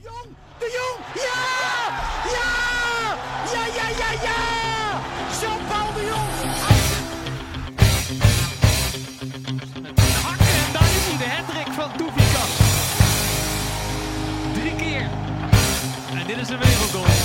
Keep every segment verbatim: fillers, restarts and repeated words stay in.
Jong, de Jong, ja! Ja! Ja, ja, ja, ja! Jean-Paul de Jong! Hakken en daar is hij, de hattrick van Doevikas. Drie keer. En dit is een wereldgoal.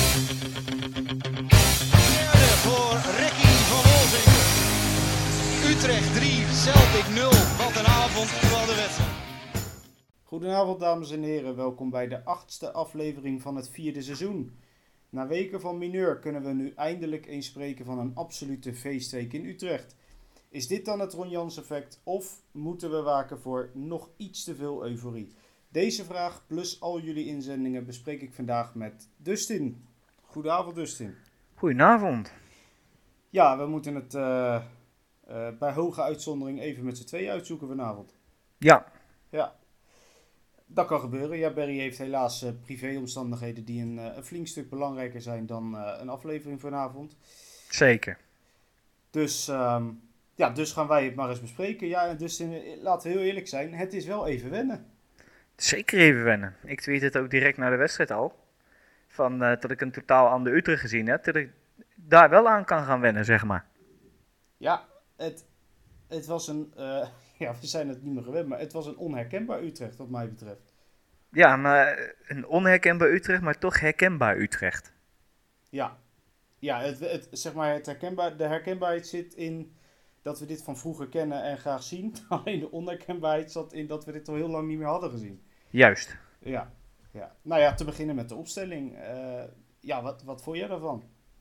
Derde voor Ricky van Wolzing. Utrecht drie, Celtic nul. Wat een avond van de wedstrijd. Goedenavond dames en heren, welkom bij de achtste aflevering van het vierde seizoen. Na weken van mineur kunnen we nu eindelijk eens spreken van een absolute feestweek in Utrecht. Is dit dan het Ron Jans effect of moeten we waken voor nog iets te veel euforie? Deze vraag plus al jullie inzendingen bespreek ik vandaag met Dustin. Goedenavond Dustin. Goedenavond. Ja, we moeten het uh, uh, bij hoge uitzondering even met z'n tweeën uitzoeken vanavond. Ja. Ja. Dat kan gebeuren. Ja, Barry heeft helaas uh, privéomstandigheden die een, uh, een flink stuk belangrijker zijn dan uh, een aflevering vanavond. Zeker. Dus, um, ja, dus gaan wij het maar eens bespreken. Ja, dus in, laten we heel eerlijk zijn, het is wel even wennen. Zeker even wennen. Ik tweet het ook direct na de wedstrijd al. Van, uh, dat ik een totaal ander Utrecht gezien heb. Dat ik daar wel aan kan gaan wennen, zeg maar. Ja, het, het was een... Uh, ja, we zijn het niet meer gewend, maar het was een onherkenbaar Utrecht wat mij betreft. Ja, maar een onherkenbaar Utrecht, maar toch herkenbaar Utrecht. Ja, ja het, het, zeg maar het herkenbaar, de herkenbaarheid zit in dat we dit van vroeger kennen en graag zien. Alleen de onherkenbaarheid zat in dat we dit al heel lang niet meer hadden gezien. Juist. Ja, ja. Nou ja, te beginnen met de opstelling. Uh, ja, wat, wat vond jij daarvan?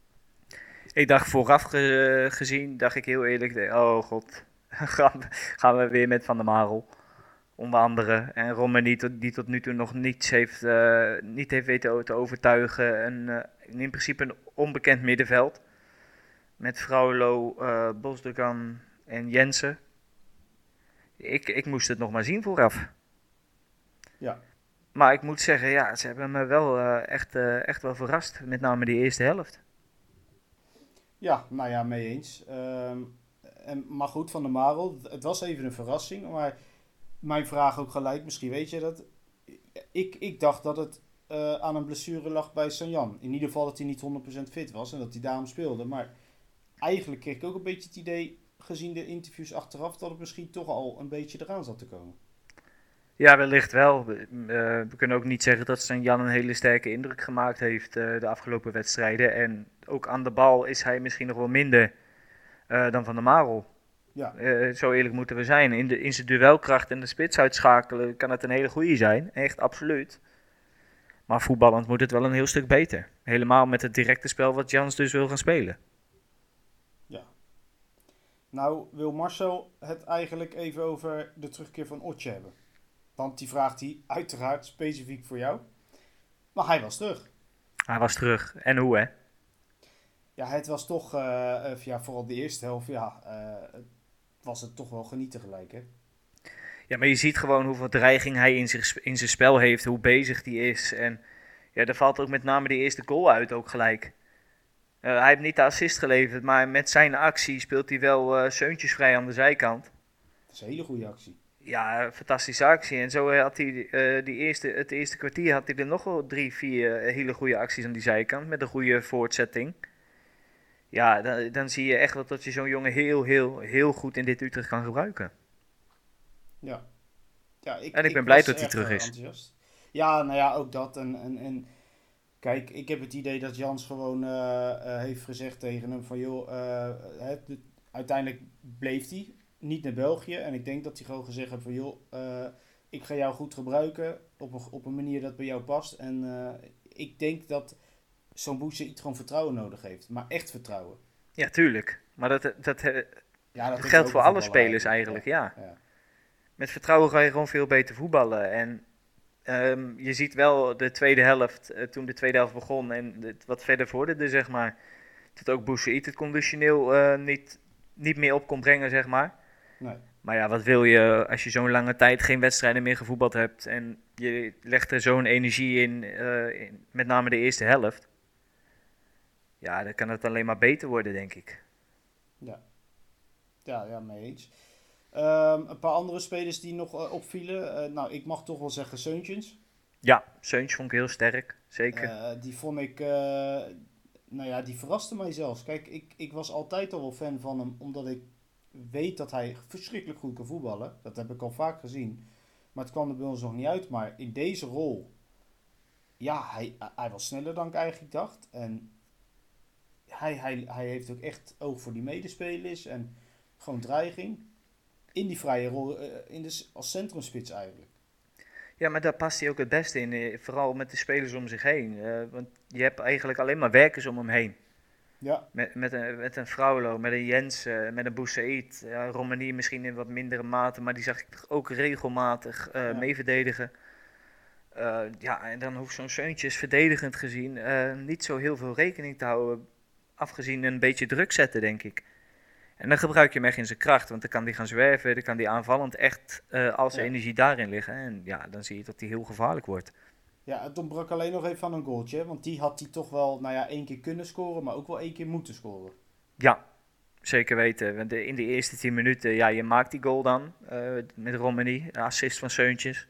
Ik dacht vooraf ge- gezien, dacht ik heel eerlijk, oh god, gaan we, gaan we weer met Van der Marel. Onder andere. En Romani, die tot nu toe nog niets heeft, uh, niet heeft weten te overtuigen. En, uh, in principe een onbekend middenveld. Met Fraulo, uh, Bosdogan en Jensen. Ik, ik moest het nog maar zien vooraf. Ja. Maar ik moet zeggen, ja, ze hebben me wel uh, echt, uh, echt wel verrast. Met name die eerste helft. Ja, nou ja, mee eens. Um, en, maar goed, Van der Marel, het was even een verrassing. Maar mijn vraag ook gelijk, misschien weet je dat. Ik, ik dacht dat het uh, aan een blessure lag bij Sanjan. In ieder geval dat hij niet honderd procent fit was en dat hij daarom speelde. Maar eigenlijk kreeg ik ook een beetje het idee, gezien de interviews achteraf, dat het misschien toch al een beetje eraan zat te komen. Ja, wellicht wel. Uh, we kunnen ook niet zeggen dat Sanjan een hele sterke indruk gemaakt heeft uh, de afgelopen wedstrijden. En ook aan de bal is hij misschien nog wel minder uh, dan Van der Marel. Ja. Uh, zo eerlijk moeten we zijn. In, de, in zijn duelkracht en de spits uitschakelen kan het een hele goeie zijn. Echt, absoluut. Maar voetballend moet het wel een heel stuk beter. Helemaal met het directe spel wat Jans dus wil gaan spelen. Ja. Nou wil Marcel het eigenlijk even over de terugkeer van Otje hebben. Want die vraagt hij uiteraard specifiek voor jou. Maar hij was terug. Hij was terug. En hoe, hè? Ja, het was toch, uh, uh, ja, vooral de eerste helft, ja, uh, was het toch wel genieten gelijk, hè? Ja, maar je ziet gewoon hoeveel dreiging hij in zijn, in zijn spel heeft, hoe bezig hij is. En ja, daar valt ook met name de eerste goal uit ook gelijk. Uh, hij heeft niet de assist geleverd, maar met zijn actie speelt hij wel uh, zeuntjes vrij aan de zijkant. Dat is een hele goede actie. Ja, fantastische actie. En zo had hij uh, die eerste, het eerste kwartier had hij er nog wel drie, vier uh, hele goede acties aan die zijkant. Met een goede voortzetting. Ja, dan, dan zie je echt wel dat je zo'n jongen heel, heel, heel goed in dit Utrecht kan gebruiken. Ja. Ja ik, en ik, ik ben blij dat hij terug is. Enthousiast. Ja, nou ja, ook dat. En, en, en kijk, ik heb het idee dat Jans gewoon uh, uh, heeft gezegd tegen hem van joh, uh, het, het, uiteindelijk bleef hij niet naar België. En ik denk dat hij gewoon gezegd heeft van joh, uh, ik ga jou goed gebruiken op een, op een manier dat bij jou past. En uh, ik denk dat zo'n Boezid gewoon vertrouwen nodig heeft. Maar echt vertrouwen. Ja, tuurlijk. Maar dat, dat, dat, ja, dat dat geldt voor alle spelers eigenlijk, ja. ja. ja. Met vertrouwen ga je gewoon veel beter voetballen. En um, je ziet wel de tweede helft, uh, toen de tweede helft begon en het wat verder vorderde, zeg maar. Dat ook Boezid het conditioneel uh, niet, niet meer op kon brengen, zeg maar. Nee. Maar ja, wat wil je als je zo'n lange tijd geen wedstrijden meer gevoetbald hebt en je legt er zo'n energie in, uh, in, met name de eerste helft. Ja, dan kan het alleen maar beter worden, denk ik. Ja, ja, ja mee eens. Um, een paar andere spelers die nog uh, opvielen. Uh, nou, ik mag toch wel zeggen Seuntjens. Ja, Seuntje vond ik heel sterk, zeker. Uh, die vond ik, uh, nou ja, die verraste mij zelfs. Kijk, ik, ik was altijd al wel fan van hem, omdat ik weet dat hij verschrikkelijk goed kan voetballen. Dat heb ik al vaak gezien. Maar het kwam er bij ons nog niet uit. Maar in deze rol, ja, hij, hij was sneller dan ik eigenlijk dacht. En hij, hij, hij heeft ook echt oog voor die medespelers en gewoon dreiging. In die vrije rol, uh, in de, als centrumspits eigenlijk. Ja, maar daar past hij ook het beste in. Vooral met de spelers om zich heen. Uh, want je hebt eigenlijk alleen maar werkers om hem heen. Ja. Met, met, een, met een Fraulo, met een Jens, uh, met een Boussaïd. Ja, Romani misschien in wat mindere mate, maar die zag ik toch ook regelmatig uh, ja. mee verdedigen. Uh, ja, en dan hoeft zo'n Seuntjes verdedigend gezien uh, niet zo heel veel rekening te houden. Afgezien een beetje druk zetten, denk ik. En dan gebruik je hem echt in zijn kracht, want dan kan hij gaan zwerven, dan kan hij aanvallend echt uh, al zijn ja. energie daarin liggen. En ja, dan zie je dat hij heel gevaarlijk wordt. Ja, het ontbrak alleen nog even aan een goaltje, want die had hij toch wel, nou ja, één keer kunnen scoren, maar ook wel één keer moeten scoren. Ja, zeker weten. Want in de eerste tien minuten, ja, je maakt die goal dan, uh, met Romani, assist van Seuntjes.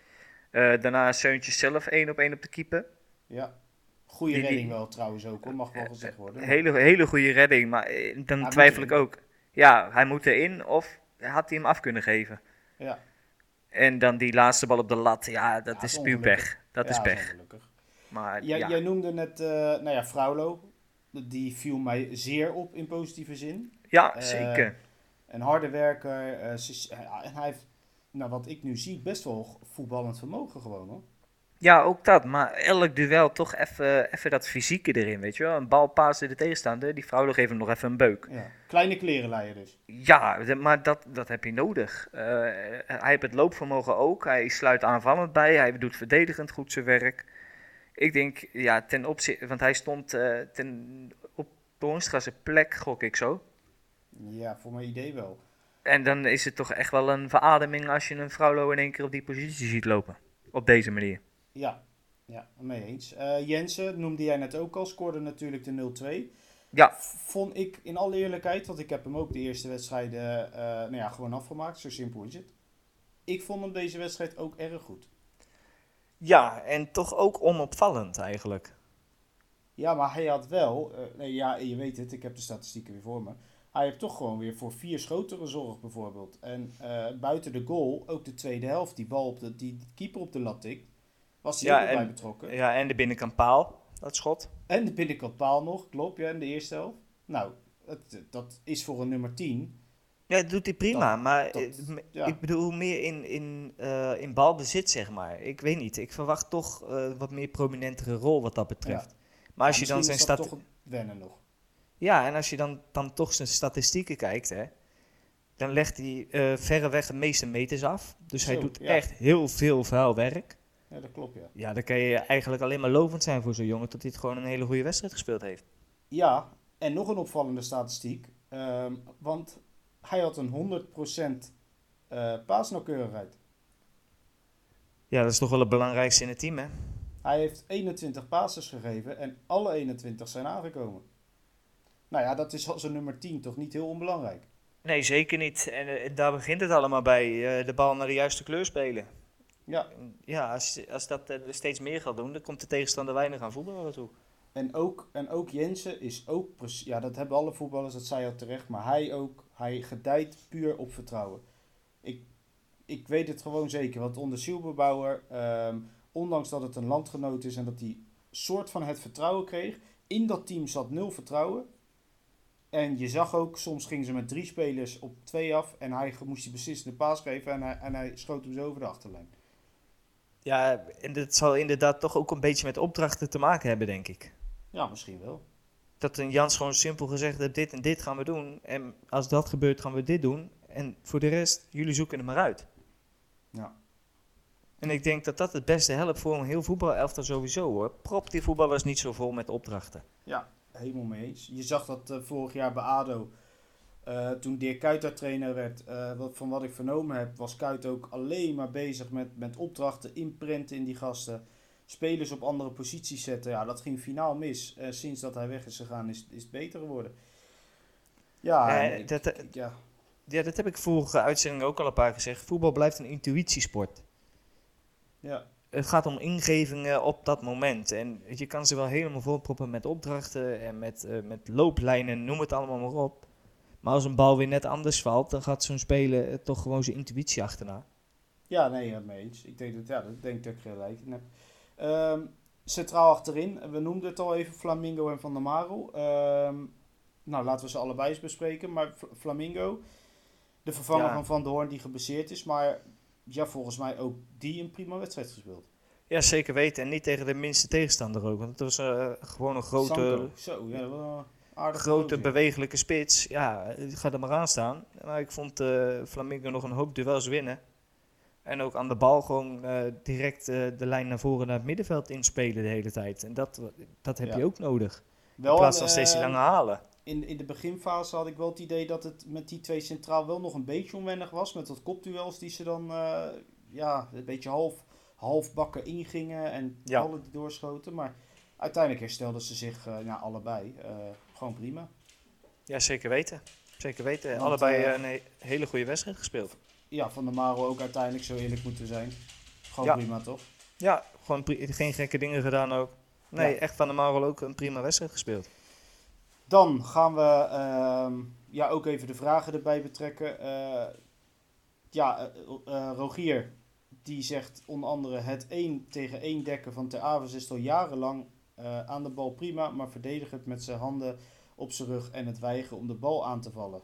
Uh, daarna Seuntjes zelf één op één op de keeper. Ja. Goeie die, redding wel trouwens ook, hoor. Mag wel gezegd worden. Hele, hele goede redding, maar dan hij twijfel ik ook. Ja, hij moet erin of had hij hem af kunnen geven. Ja. En dan die laatste bal op de lat, ja, dat ja, is puur pech. Dat ja, is pech. Maar, ja, ja. Jij noemde net, uh, nou ja, Fraulo. Die viel mij zeer op in positieve zin. Ja, uh, zeker. Een harde werker. Uh, en hij heeft, nou wat ik nu zie, best wel voetballend vermogen gewoon, hoor. Ja, ook dat. Maar elk duel toch even dat fysieke erin, weet je wel. Een bal paasde de tegenstander, die vrouw geeft hem nog even een beuk. Ja, kleine klerenleier dus. Ja, maar dat, dat heb je nodig. Uh, hij heeft het loopvermogen ook. Hij sluit aanvallend bij. Hij doet verdedigend goed zijn werk. Ik denk, ja, ten opzichte... Want hij stond uh, ten, op Boonstra's plek, gok ik zo. Ja, voor mijn idee wel. En dan is het toch echt wel een verademing als je een Fraulo in één keer op die positie ziet lopen. Op deze manier. Ja, ja, mee eens. Uh, Jensen, noemde jij net ook al, scoorde natuurlijk de nul twee. Ja. Vond ik in alle eerlijkheid, want ik heb hem ook de eerste wedstrijden uh, nou ja, gewoon afgemaakt, zo simpel is het. Ik vond hem deze wedstrijd ook erg goed. Ja, en toch ook onopvallend eigenlijk. Ja, maar hij had wel, uh, nee, ja, je weet het, ik heb de statistieken weer voor me. Hij heeft toch gewoon weer voor vier schoten gezorgd bijvoorbeeld. En uh, buiten de goal, ook de tweede helft, die bal op de, die keeper op de lat tikt. Was hij ja, ook en, bij betrokken. Ja, en de binnenkant paal, dat schot. En de binnenkant paal nog, klopt, ja, in de eerste helft. Nou, het, dat is voor een nummer tien. Ja, dat doet hij prima, dat, maar dat, ja. ik bedoel meer in, in, uh, in balbezit, zeg maar. Ik weet niet, ik verwacht toch uh, wat meer prominentere rol wat dat betreft. Ja. Maar als ja, je dan zijn statistieken... toch wennen nog. Ja, en als je dan, dan toch zijn statistieken kijkt, hè, dan legt hij uh, verreweg de meeste meters af. Dus Zo, hij doet ja. echt heel veel vuil werk. Ja, dat klopt, ja. Ja, dan kan je eigenlijk alleen maar lovend zijn voor zo'n jongen, dat hij het gewoon een hele goede wedstrijd gespeeld heeft. Ja, en nog een opvallende statistiek. Um, want hij had een honderd procent uh, paasnauwkeurigheid. Ja, dat is toch wel het belangrijkste in het team, hè? Hij heeft eenentwintig passes gegeven en alle eenentwintig zijn aangekomen. Nou ja, dat is als een nummer tien toch niet heel onbelangrijk. Nee, zeker niet. En uh, daar begint het allemaal bij. Uh, de bal naar de juiste kleur spelen. Ja, ja als, als dat uh, steeds meer gaat doen, dan komt de tegenstander weinig aan voetballen toe. En ook, en ook Jensen is ook, precies, ja, dat hebben alle voetballers, dat zei je al terecht, maar hij ook, hij gedijt puur op vertrouwen. Ik, ik weet het gewoon zeker, want onder Silberbauer, um, ondanks dat het een landgenoot is en dat hij soort van het vertrouwen kreeg, in dat team zat nul vertrouwen. En je zag ook, soms gingen ze met drie spelers op twee af en hij moest die beslissende paas geven en hij, en hij schoot hem zo over de achterlijn. Ja, en dat zal inderdaad toch ook een beetje met opdrachten te maken hebben, denk ik. Ja, misschien wel. Dat een Jans gewoon simpel gezegd heeft, dit en dit gaan we doen. En als dat gebeurt, gaan we dit doen. En voor de rest, jullie zoeken er maar uit. Ja. En ik denk dat dat het beste helpt voor een heel voetbalelftal sowieso, hoor. Prop die voetballers niet zo vol met opdrachten. Ja, helemaal mee eens. Je zag dat uh, vorig jaar bij ADO, uh, toen Dirk Kuyt daar trainer werd, uh, wat, van wat ik vernomen heb, was Kuyt ook alleen maar bezig met, met opdrachten, inprenten in die gasten, spelers op andere posities zetten. Ja, dat ging finaal mis. Uh, sinds dat hij weg is gegaan is, is het beter geworden. Ja, uh, ik, dat, uh, ik, ja. ja, dat heb ik vorige uitzending ook al een paar keer gezegd. Voetbal blijft een intuïtiesport. Ja. het gaat om ingevingen op dat moment. En je kan ze wel helemaal volproppen met opdrachten en met, uh, met looplijnen, noem het allemaal maar op. Maar als een bal weer net anders valt, dan gaat zo'n speler uh, toch gewoon zijn intuïtie achterna. Ja, nee, ja, mee eens. Ik denk dat, ja, dat denk dat ik gelijk in heb. Um, centraal achterin, we noemden het al even, Flamingo en Van der Marel. Um, nou, laten we ze allebei eens bespreken. Maar F- Flamingo, de vervanger Ja. van Van der Hoorn die geblesseerd is. Maar ja, volgens mij ook die een prima wedstrijd gespeeld. Ja, zeker weten. En niet tegen de minste tegenstander ook. Want het was uh, gewoon een grote, Sanko. Zo, ja, wel een aardige grote gozer. bewegelijke spits. Ja, ga er maar aan staan. Maar ik vond uh, Flamingo nog een hoop duels winnen. En ook aan de bal gewoon uh, direct uh, de lijn naar voren naar het middenveld inspelen de hele tijd. En dat, dat heb Ja. je ook nodig. Wel In plaats een, van steeds die eh, lange halen. In, in de beginfase had ik wel het idee dat het met die twee centraal wel nog een beetje onwennig was. Met wat kopduels die ze dan uh, ja, een beetje half, half bakken ingingen en Ja. ballen die doorschoten. Maar uiteindelijk herstelden ze zich uh, nou, allebei. Uh, gewoon prima. Ja, zeker weten. Zeker weten. Want, Allebei uh, uh, een he- hele goede wedstrijd gespeeld. Ja, Van der Marel ook uiteindelijk, zo eerlijk moeten zijn. Gewoon Ja. prima, toch? Ja, gewoon pri- geen gekke dingen gedaan ook. Nee, Ja. echt Van der Marel ook een prima wedstrijd gespeeld. Dan gaan we uh, ja, ook even de vragen erbij betrekken. Uh, ja, uh, uh, Rogier, die zegt onder andere het één tegen één dekken van Ter Avers is al jarenlang uh, aan de bal prima, maar verdedigend met zijn handen op zijn rug en het weigeren om de bal aan te vallen.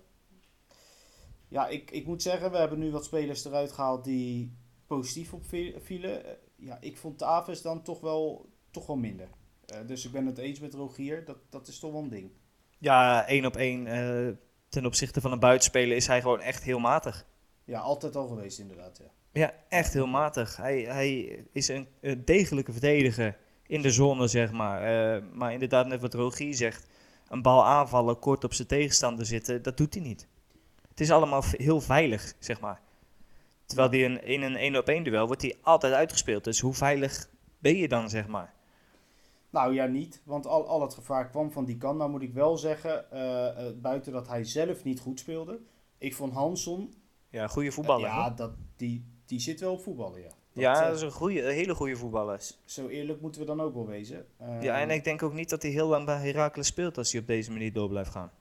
Ja, ik, ik moet zeggen, we hebben nu wat spelers eruit gehaald die positief opvielen. Uh, ja, ik vond Ter Avers dan toch wel, toch wel minder. Uh, dus ik ben het eens met Rogier, dat, dat is toch wel een ding. Ja, één op één uh, ten opzichte van een buitenspeler is hij gewoon echt heel matig. Ja, altijd al geweest inderdaad, ja. Ja, echt heel matig. Hij, hij is een, een degelijke verdediger in de zone, zeg maar. Uh, maar inderdaad, net wat Rogier zegt, een bal aanvallen, kort op zijn tegenstander zitten, dat doet hij niet. Het is allemaal v- heel veilig, zeg maar. Terwijl die een, in een één op één duel wordt hij altijd uitgespeeld. Dus hoe veilig ben je dan, zeg maar? Nou ja, niet. Want al, al het gevaar kwam van die kant. Nou moet ik wel zeggen, uh, uh, buiten dat hij zelf niet goed speelde. Ik vond Hansson... Ja, goede voetballer. Uh, ja, dat, die, die zit wel op voetballen, ja. Dat, ja, uh, dat is een, goeie, een hele goede voetballer. Zo eerlijk moeten we dan ook wel wezen. Uh, Ja, en ik denk ook niet dat hij heel lang bij Heracles speelt als hij op deze manier door blijft gaan.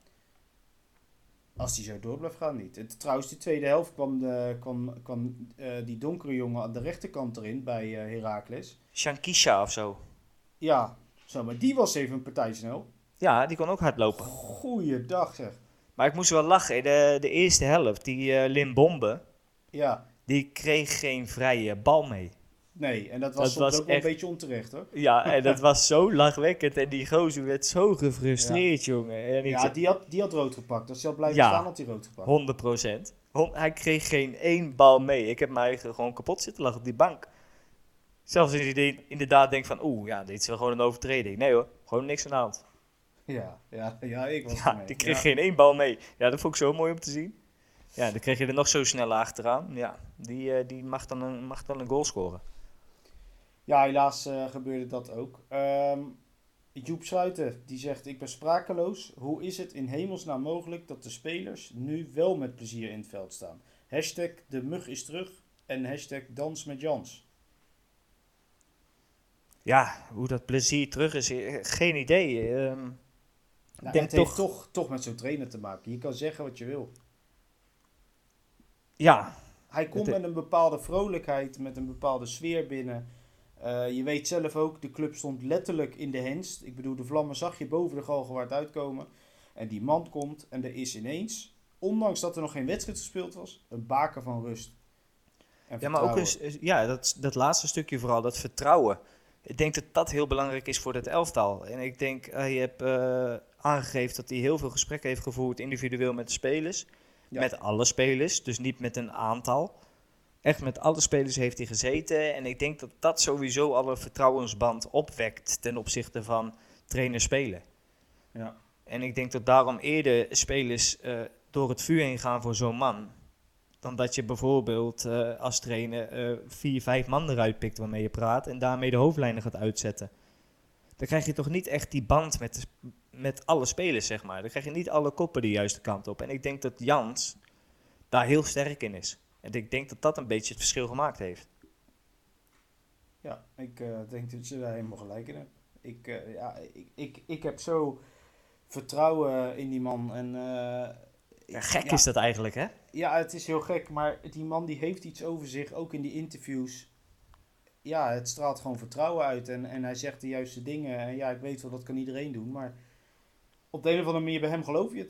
Als hij zo door blijft gaan, niet. En trouwens, de tweede helft kwam, de, kwam, kwam uh, die donkere jongen aan de rechterkant erin bij uh, Heracles. Shankisha of zo. Ja, zo, maar die was even een partij snel. Ja, die kon ook hard lopen. Goeiedag zeg. Maar ik moest wel lachen. De, de eerste helft, die uh, Limbombe, Ja, die kreeg geen vrije bal mee. nee, en dat was Dat soms was ook wel echt- een beetje onterecht hoor. Ja, en dat was zo lachwekkend. En die gozer werd zo gefrustreerd, jongen. En ik Ja, zei, die had, die had rood gepakt. Als hij had blijven Ja. staan, had hij rood gepakt. honderd procent. Hon- hij kreeg geen één bal mee. Ik heb mij gewoon kapot zitten lachen op die bank. Zelfs als je de- inderdaad denkt van, oeh, ja, dit is wel gewoon een overtreding. Nee hoor, gewoon niks aan de hand. Ja, ja, ja, ik was Ja, ermee. die kreeg Ja. geen één bal mee. Ja, dat vond ik zo mooi om te zien. Ja, dan kreeg je er nog zo snel achteraan. Ja, die, uh, die mag, dan een, mag dan een goal scoren. Ja, helaas uh, gebeurde dat ook. Um, Joep Schuiten, die zegt, ik ben sprakeloos. Hoe is het in hemelsnaam mogelijk dat de spelers nu wel met plezier in het veld staan? Hashtag de mug is terug en hashtag dans met Jans. Ja, hoe dat plezier terug is, eh, geen idee. Um, Nou, denk het heeft toch- toch, toch met zo'n trainer te maken. Je kan zeggen wat je wil. ja, Hij komt Het- met een bepaalde vrolijkheid, met een bepaalde sfeer binnen. Uh, je weet zelf ook, de club stond letterlijk in de henst. Ik bedoel, de vlammen zag je boven de Galgenwaard uitkomen. En die man komt en er is ineens, ondanks dat er nog geen wedstrijd gespeeld was, een baken van rust. En ja maar ook vertrouwen. eens, ja, dat, dat laatste stukje vooral, dat vertrouwen. Ik denk dat dat heel belangrijk is voor het elftal. En ik denk, hij heeft uh, aangegeven dat hij heel veel gesprekken heeft gevoerd individueel met de spelers. Ja. Met alle spelers, dus niet met een aantal. Echt met alle spelers heeft hij gezeten. En ik denk dat dat sowieso al een vertrouwensband opwekt ten opzichte van trainer-speler. Ja. En ik denk dat daarom eerder spelers uh, door het vuur heen gaan voor zo'n man. Dan dat je bijvoorbeeld uh, als trainer uh, vier, vijf man eruit pikt waarmee je praat. En daarmee de hoofdlijnen gaat uitzetten. Dan krijg je toch niet echt die band met, de, met alle spelers, zeg maar. Dan krijg je niet alle koppen de juiste kant op. En ik denk dat Jans daar heel sterk in is. En ik denk dat dat een beetje het verschil gemaakt heeft. Ja, ik uh, denk dat je daar helemaal gelijk in hebt. Ik, uh, ja, ik, ik, ik heb zo vertrouwen in die man. En, uh, ja, gek ja, is dat eigenlijk, hè? Ja, het is heel gek. Maar die man die heeft iets over zich, ook in die interviews. Ja, het straalt gewoon vertrouwen uit. En, en hij zegt de juiste dingen. En ja, ik weet wel, dat kan iedereen doen. Maar op de een of andere manier bij hem geloof je het.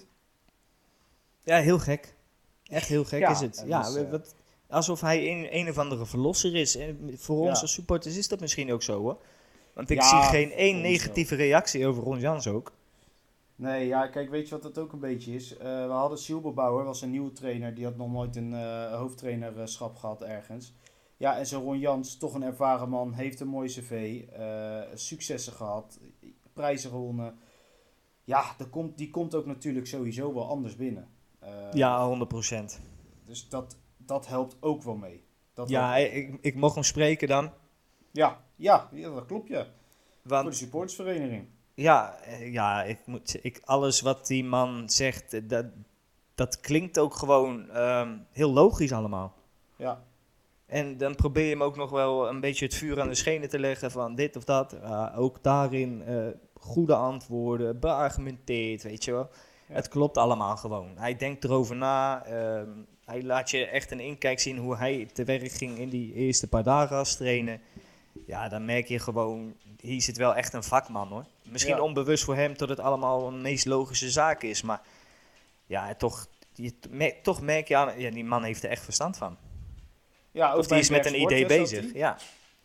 Ja, heel gek. Echt heel gek ja, is het. Ja, dus, uh, wat, alsof hij een, een of andere verlosser is. En voor ja. ons als supporters is dat misschien ook zo, hoor. Want ik ja, zie geen één negatieve wel. reactie over Ron Jans ook. Nee, ja, kijk, weet je wat het ook een beetje is? Uh, we hadden Sielbebouwer, was een nieuwe trainer. Die had nog nooit een uh, hoofdtrainerschap gehad ergens. Ja, en zo Ron Jans, toch een ervaren man, heeft een mooie cv. Uh, successen gehad, prijzen gewonnen. Ja, die komt, die komt ook natuurlijk sowieso wel anders binnen. Uh, ja, honderd procent. Dus dat, dat helpt ook wel mee. Dat ja, ik, ik mocht hem spreken dan. Ja, ja, ja dat klopt, ja. Want, voor de supportersvereniging. Ja, ja ik moet, ik, alles wat die man zegt, dat, dat klinkt ook gewoon um, heel logisch allemaal. Ja. En dan probeer je hem ook nog wel een beetje het vuur aan de schenen te leggen van dit of dat. Uh, ook daarin uh, goede antwoorden, beargumenteerd, weet je wel. Ja. Het klopt allemaal gewoon. Hij denkt erover na. Uh, hij laat je echt een inkijk zien hoe hij te werk ging in die eerste paar dagen als trainer. Ja, dan merk je gewoon, hier zit wel echt een vakman, hoor. Misschien ja. onbewust voor hem dat het allemaal een meest logische zaak is. Maar ja, toch, je, me, toch merk je aan, ja, die man heeft er echt verstand van. Ja, ook of die is met een idee bezig, ja.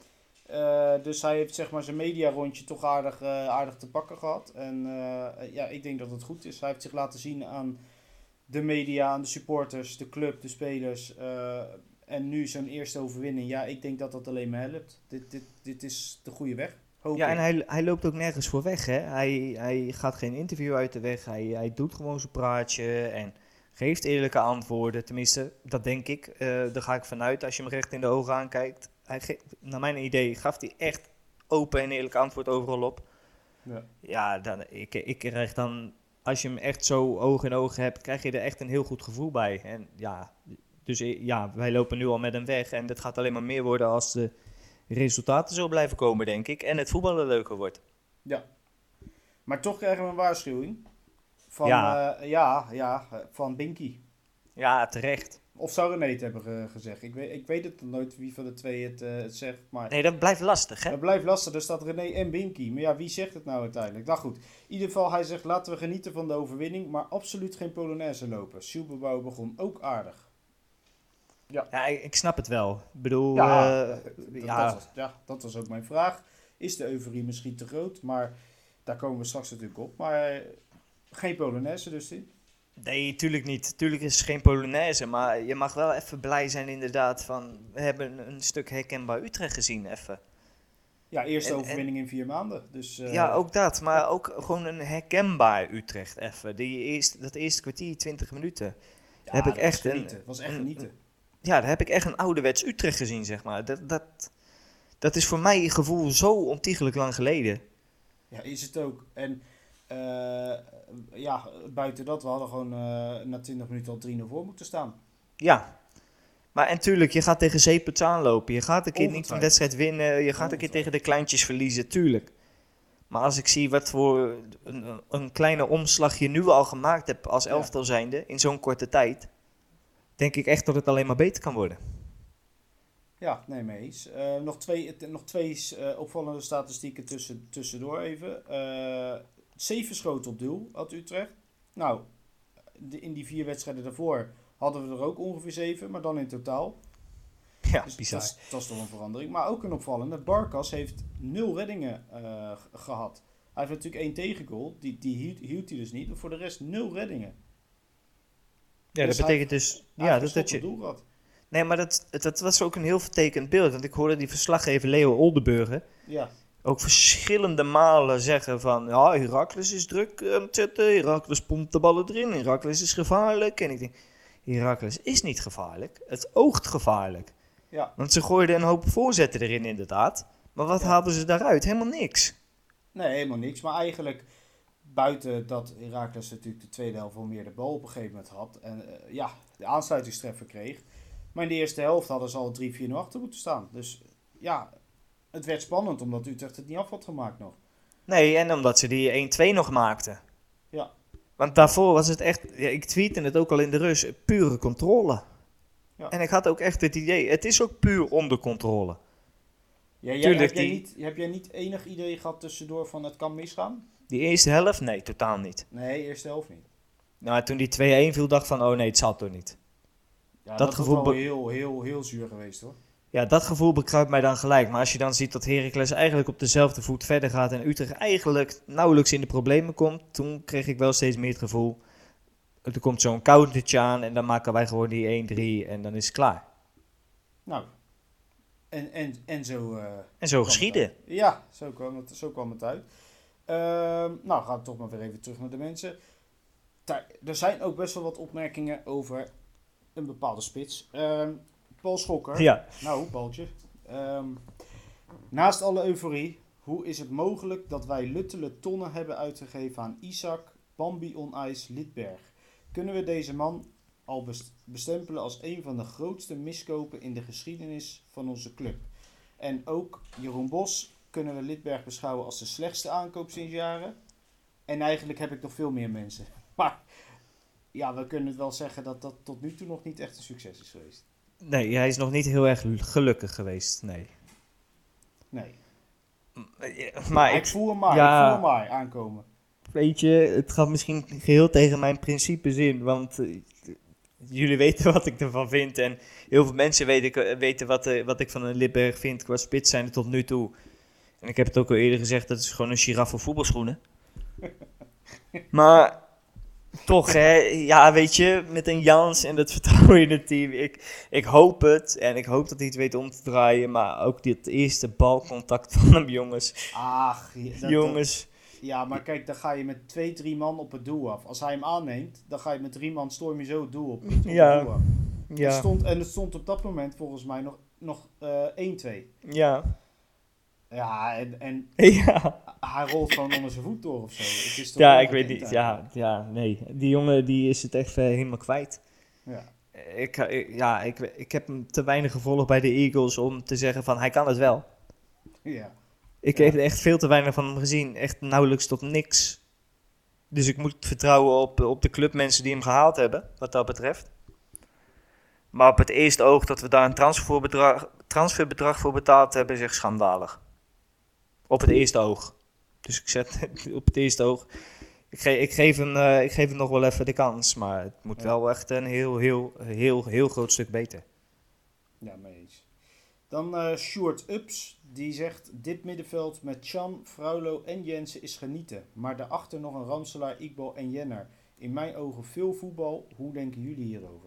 Uh, dus hij heeft zeg maar zijn mediarondje toch aardig, uh, aardig te pakken gehad. En uh, ja, ik denk dat het goed is. Hij heeft zich laten zien aan de media, aan de supporters, de club, de spelers. Uh, en nu zijn eerste overwinning. Ja, ik denk dat dat alleen maar helpt. Dit, dit, dit is de goede weg. Hoop ja, ik. en hij, hij loopt ook nergens voor weg, hè. Hij, hij gaat geen interview uit de weg. Hij, hij doet gewoon zijn praatje en geeft eerlijke antwoorden. Tenminste, dat denk ik. Uh, daar ga ik vanuit als je hem recht in de ogen aankijkt. Hij ge- naar mijn idee gaf hij echt open en eerlijk antwoord overal op. Ja, ja dan, ik, ik krijg dan, als je hem echt zo oog in oog hebt, krijg je er echt een heel goed gevoel bij. En ja, dus ja, wij lopen nu al met hem weg. En dat gaat alleen maar meer worden als de resultaten zo blijven komen, denk ik. En het voetballen leuker wordt. Ja, maar toch krijgen we een waarschuwing van, ja. Uh, ja, ja, van Binky. Ja, terecht. Of zou René het hebben ge- gezegd? Ik weet, ik weet het nooit wie van de twee het, uh, het zegt. Maar nee, dat blijft lastig, hè? Dat blijft lastig. Er staat René en Binky. Maar ja, wie zegt het nou uiteindelijk? Nou goed. In ieder geval, hij zegt laten we genieten van de overwinning. Maar absoluut geen Polonaise lopen. Sielbebouw begon ook aardig. Ja, ja ik, ik snap het wel. Ik bedoel... Ja, uh, dat, ja. Dat was, ja, dat was ook mijn vraag. Is de euforie misschien te groot? Maar daar komen we straks natuurlijk op. Maar uh, geen Polonaise dus in. Nee, tuurlijk niet. Tuurlijk is het geen Polonaise, maar je mag wel even blij zijn inderdaad van, we hebben een stuk herkenbaar Utrecht gezien, even. Ja, eerste en, overwinning en, in vier maanden. Dus, uh, ja, ook dat, maar ook gewoon een herkenbaar Utrecht, even. Die eerste, dat eerste kwartier, twintig minuten, ja, heb ik echt genieten. een... was echt genieten. Een, ja, daar heb ik echt een ouderwets Utrecht gezien, zeg maar. Dat, dat, dat is voor mij een gevoel zo ontiegelijk lang geleden. Ja, is het ook. En... Uh, ja, buiten dat, we hadden gewoon uh, na twintig minuten al drie nul voor moeten staan. Ja, maar en tuurlijk, je gaat tegen zeeperts aanlopen. Je gaat een keer niet een wedstrijd winnen. Je gaat een keer tegen de kleintjes verliezen, tuurlijk. Maar als ik zie wat voor een, een kleine omslag je nu al gemaakt hebt als elftal ja. zijnde, in zo'n korte tijd, denk ik echt dat het alleen maar beter kan worden. Ja, nee, mee eens. Uh, nog twee, nog twee uh, opvallende statistieken tussen, tussendoor even. Uh, Zeven schoten op doel had Utrecht. Nou, de, in die vier wedstrijden daarvoor hadden we er ook ongeveer zeven, maar dan in totaal. Ja, dus bizar. Dat is, dat is toch een verandering. Maar ook een opvallende. Barkas heeft nul reddingen uh, gehad. Hij heeft natuurlijk één tegengoal. Die, die hield, hield hij dus niet. Maar voor de rest nul reddingen. Ja, dus dat betekent hij, dus... Hij ja, dat, dat je... doel gehad. Nee, maar dat, dat was ook een heel vertekend beeld. Want ik hoorde die verslaggever Leo Oldenburger... Ja. ook verschillende malen zeggen van... ja, Heracles is druk aan het zetten. Heracles pompt de ballen erin. Heracles is gevaarlijk. En ik denk, Heracles is niet gevaarlijk. Het oogt gevaarlijk. Ja. Want ze gooiden een hoop voorzetten erin inderdaad. Maar wat ja. haalden ze daaruit? Helemaal niks. Nee, helemaal niks. Maar eigenlijk, buiten dat Heracles natuurlijk de tweede helft wel meer de bal op een gegeven moment had. En uh, ja, de aansluitingstreffer kreeg. Maar in de eerste helft hadden ze al drie vier nul achter moeten staan. Dus ja... het werd spannend omdat Utrecht het niet af had gemaakt nog. Nee, en omdat ze die één twee nog maakten. Ja. Want daarvoor was het echt, ja, ik tweette het ook al in de rust, pure controle. Ja. En ik had ook echt het idee, het is ook puur onder controle. Ja, jij, Tuurlijk, heb, jij die- niet, heb jij niet enig idee gehad tussendoor van het kan misgaan? Die eerste helft, nee, totaal niet. Nee, eerste helft niet. Nou, toen die twee-één viel, dacht ik van, oh nee, het zal toch niet. Ja, Dat dat, gevoel was wel be- heel, heel, heel zuur geweest hoor. Ja, dat gevoel bekruipt mij dan gelijk. Maar als je dan ziet dat Heracles eigenlijk op dezelfde voet verder gaat en Utrecht eigenlijk nauwelijks in de problemen komt, toen kreeg ik wel steeds meer het gevoel, er komt zo'n countertje aan en dan maken wij gewoon die één drie en dan is het klaar. Nou, en, en, en zo... eh, En zo kwam geschieden. het uit. Ja, zo kwam het, zo kwam het uit. Ehm, nou, gaan we toch maar weer even terug naar de mensen. Daar, er zijn ook best wel wat opmerkingen over een bepaalde spits. Ehm, Paul Schokker. Ja. Nou, Paultje. Ehm, naast alle euforie, hoe is het mogelijk dat wij luttele tonnen hebben uitgegeven aan Isaac, Bambi on Ice, Lidberg? Kunnen we deze man al best- bestempelen als een van de grootste miskopen in de geschiedenis van onze club? En ook Jeroen Bos kunnen we Lidberg beschouwen als de slechtste aankoop sinds jaren. En eigenlijk heb ik nog veel meer mensen. Maar ja, we kunnen het wel zeggen dat dat tot nu toe nog niet echt een succes is geweest. Nee, hij is nog niet heel erg gelukkig geweest, nee. Nee. Maar Maar ik ik, voel hem maar, ja. ik voel hem maar aankomen. weet je, het gaat misschien geheel tegen mijn principes in, want eh, jullie weten wat ik ervan vind en heel veel mensen weten, weten wat, eh, wat ik van een Lidberg vind qua spits zijn tot nu toe. En ik heb het ook al eerder gezegd, dat is gewoon een giraffe voor voetbalschoenen. Maar toch, hè, ja, weet je, met een Jans en dat vertrouwen in het team. Ik, ik hoop het en ik hoop dat hij het weet om te draaien, maar ook dit eerste balcontact van hem, jongens. Ach, je- dat- jongens. dat- ja, maar kijk, dan ga je met twee, drie man op het doel af. Als hij hem aanneemt, dan ga je met drie man storm je zo het doel op. op Ja. het doel af. Het Ja, stond, en het stond op dat moment volgens mij nog, nog eh één twee. ja, Ja, en, en ja. hij rolt gewoon onder zijn voet door of zo. Het is toch Ja, wel ik weet gekend niet. eigenlijk. Ja, ja, nee. Die jongen die is het echt eh, helemaal kwijt. Ja. Ik, ik- ja, ik, ik heb hem te weinig gevolgd bij de Eagles om te zeggen van hij kan het wel. Ja. Ik Ja. heb echt veel te weinig van hem gezien. Echt nauwelijks tot niks. Dus ik moet vertrouwen op, op de clubmensen die hem gehaald hebben, wat dat betreft. Maar op het eerste oog dat we daar een transferbedrag, transferbedrag voor betaald hebben, is echt schandalig. Op het eerste oog. Dus ik zet op het eerste oog. Ik, ge, ik, geef hem, eh, ik geef hem nog wel even de kans, maar het moet Ja. wel echt een heel, heel, heel, heel groot stuk beter. Ja, mee eens. Dan eh Sjoerd Ups, die zegt: dit middenveld met Chan, Fraulo en Jensen is genieten. Maar daarachter nog een Ramselaar, Iqbal en Jenner. In mijn ogen veel voetbal. Hoe denken jullie hierover?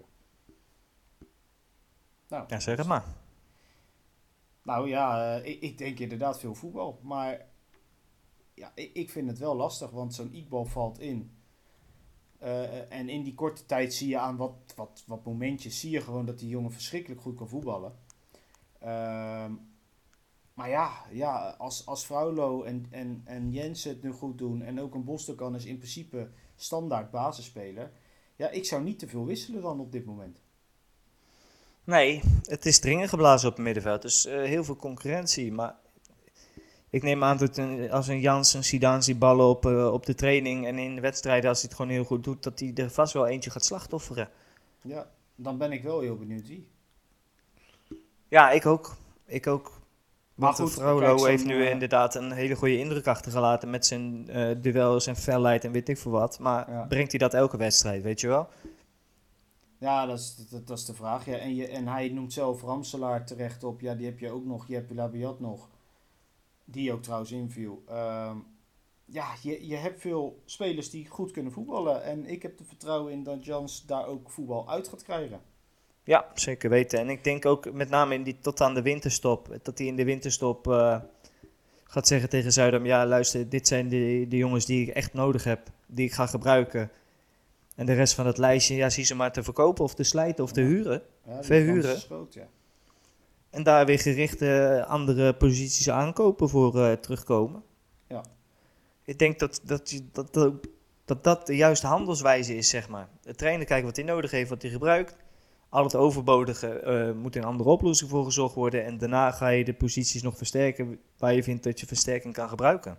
Nou, Ja, zeg het maar. Nou ja, eh, ik, ik denk inderdaad veel voetbal. Maar ja, ik, ik vind het wel lastig, want zo'n Iqbal valt in. Eh, en in die korte tijd zie je aan wat, wat, wat momentjes, zie je gewoon dat die jongen verschrikkelijk goed kan voetballen. Ehm, maar ja, ja als, als Fraulo en, en, en Jensen het nu goed doen en ook een Bostokan is in principe standaard basisspeler. Ja, ik zou niet te veel wisselen dan op dit moment. Nee, het is dringend geblazen op het middenveld. Dus eh, heel veel concurrentie. Maar ik neem aan dat een, als een Jans en Zidane die ballen op, eh, op de training en in de wedstrijden, als hij het gewoon heel goed doet, dat hij er vast wel eentje gaat slachtofferen. Ja, dan ben ik wel heel benieuwd wie. Ja, ik ook. Ik ook. Maar Want goed, Fraulo kijk, zo'n, heeft nu eh, inderdaad een hele goede indruk achtergelaten met zijn eh, duels en felheid en weet ik veel wat. Maar Ja. brengt hij dat elke wedstrijd, weet je wel? Ja, dat is, dat, dat is de vraag. Ja, en, je, en hij noemt zelf Ramselaar terecht op. Ja, die heb je ook nog. Jeppe Labiat nog. Die ook trouwens inviel. Ehm, ja, je, je hebt veel spelers die goed kunnen voetballen. En ik heb er vertrouwen in dat Jans daar ook voetbal uit gaat krijgen. Ja, zeker weten. En ik denk ook met name in die, tot aan de winterstop, dat hij in de winterstop eh, gaat zeggen tegen Zuidam, ja luister, dit zijn de, de jongens die ik echt nodig heb, die ik ga gebruiken. En de rest van het lijstje, ja, zie ze maar te verkopen of te slijten of te Ja. huren. Ja, die Verhuren. kans is groot, ja. En daar weer gericht eh, andere posities aankopen voor eh, terugkomen. Ja. Ik denk dat dat, je- dat, dat, dat dat de juiste handelswijze is, zeg maar. De trainer kijkt wat hij nodig heeft, wat hij gebruikt. al het overbodige uh, moet een andere oplossing voor gezocht worden. En daarna ga je de posities nog versterken waar je vindt dat je versterking kan gebruiken.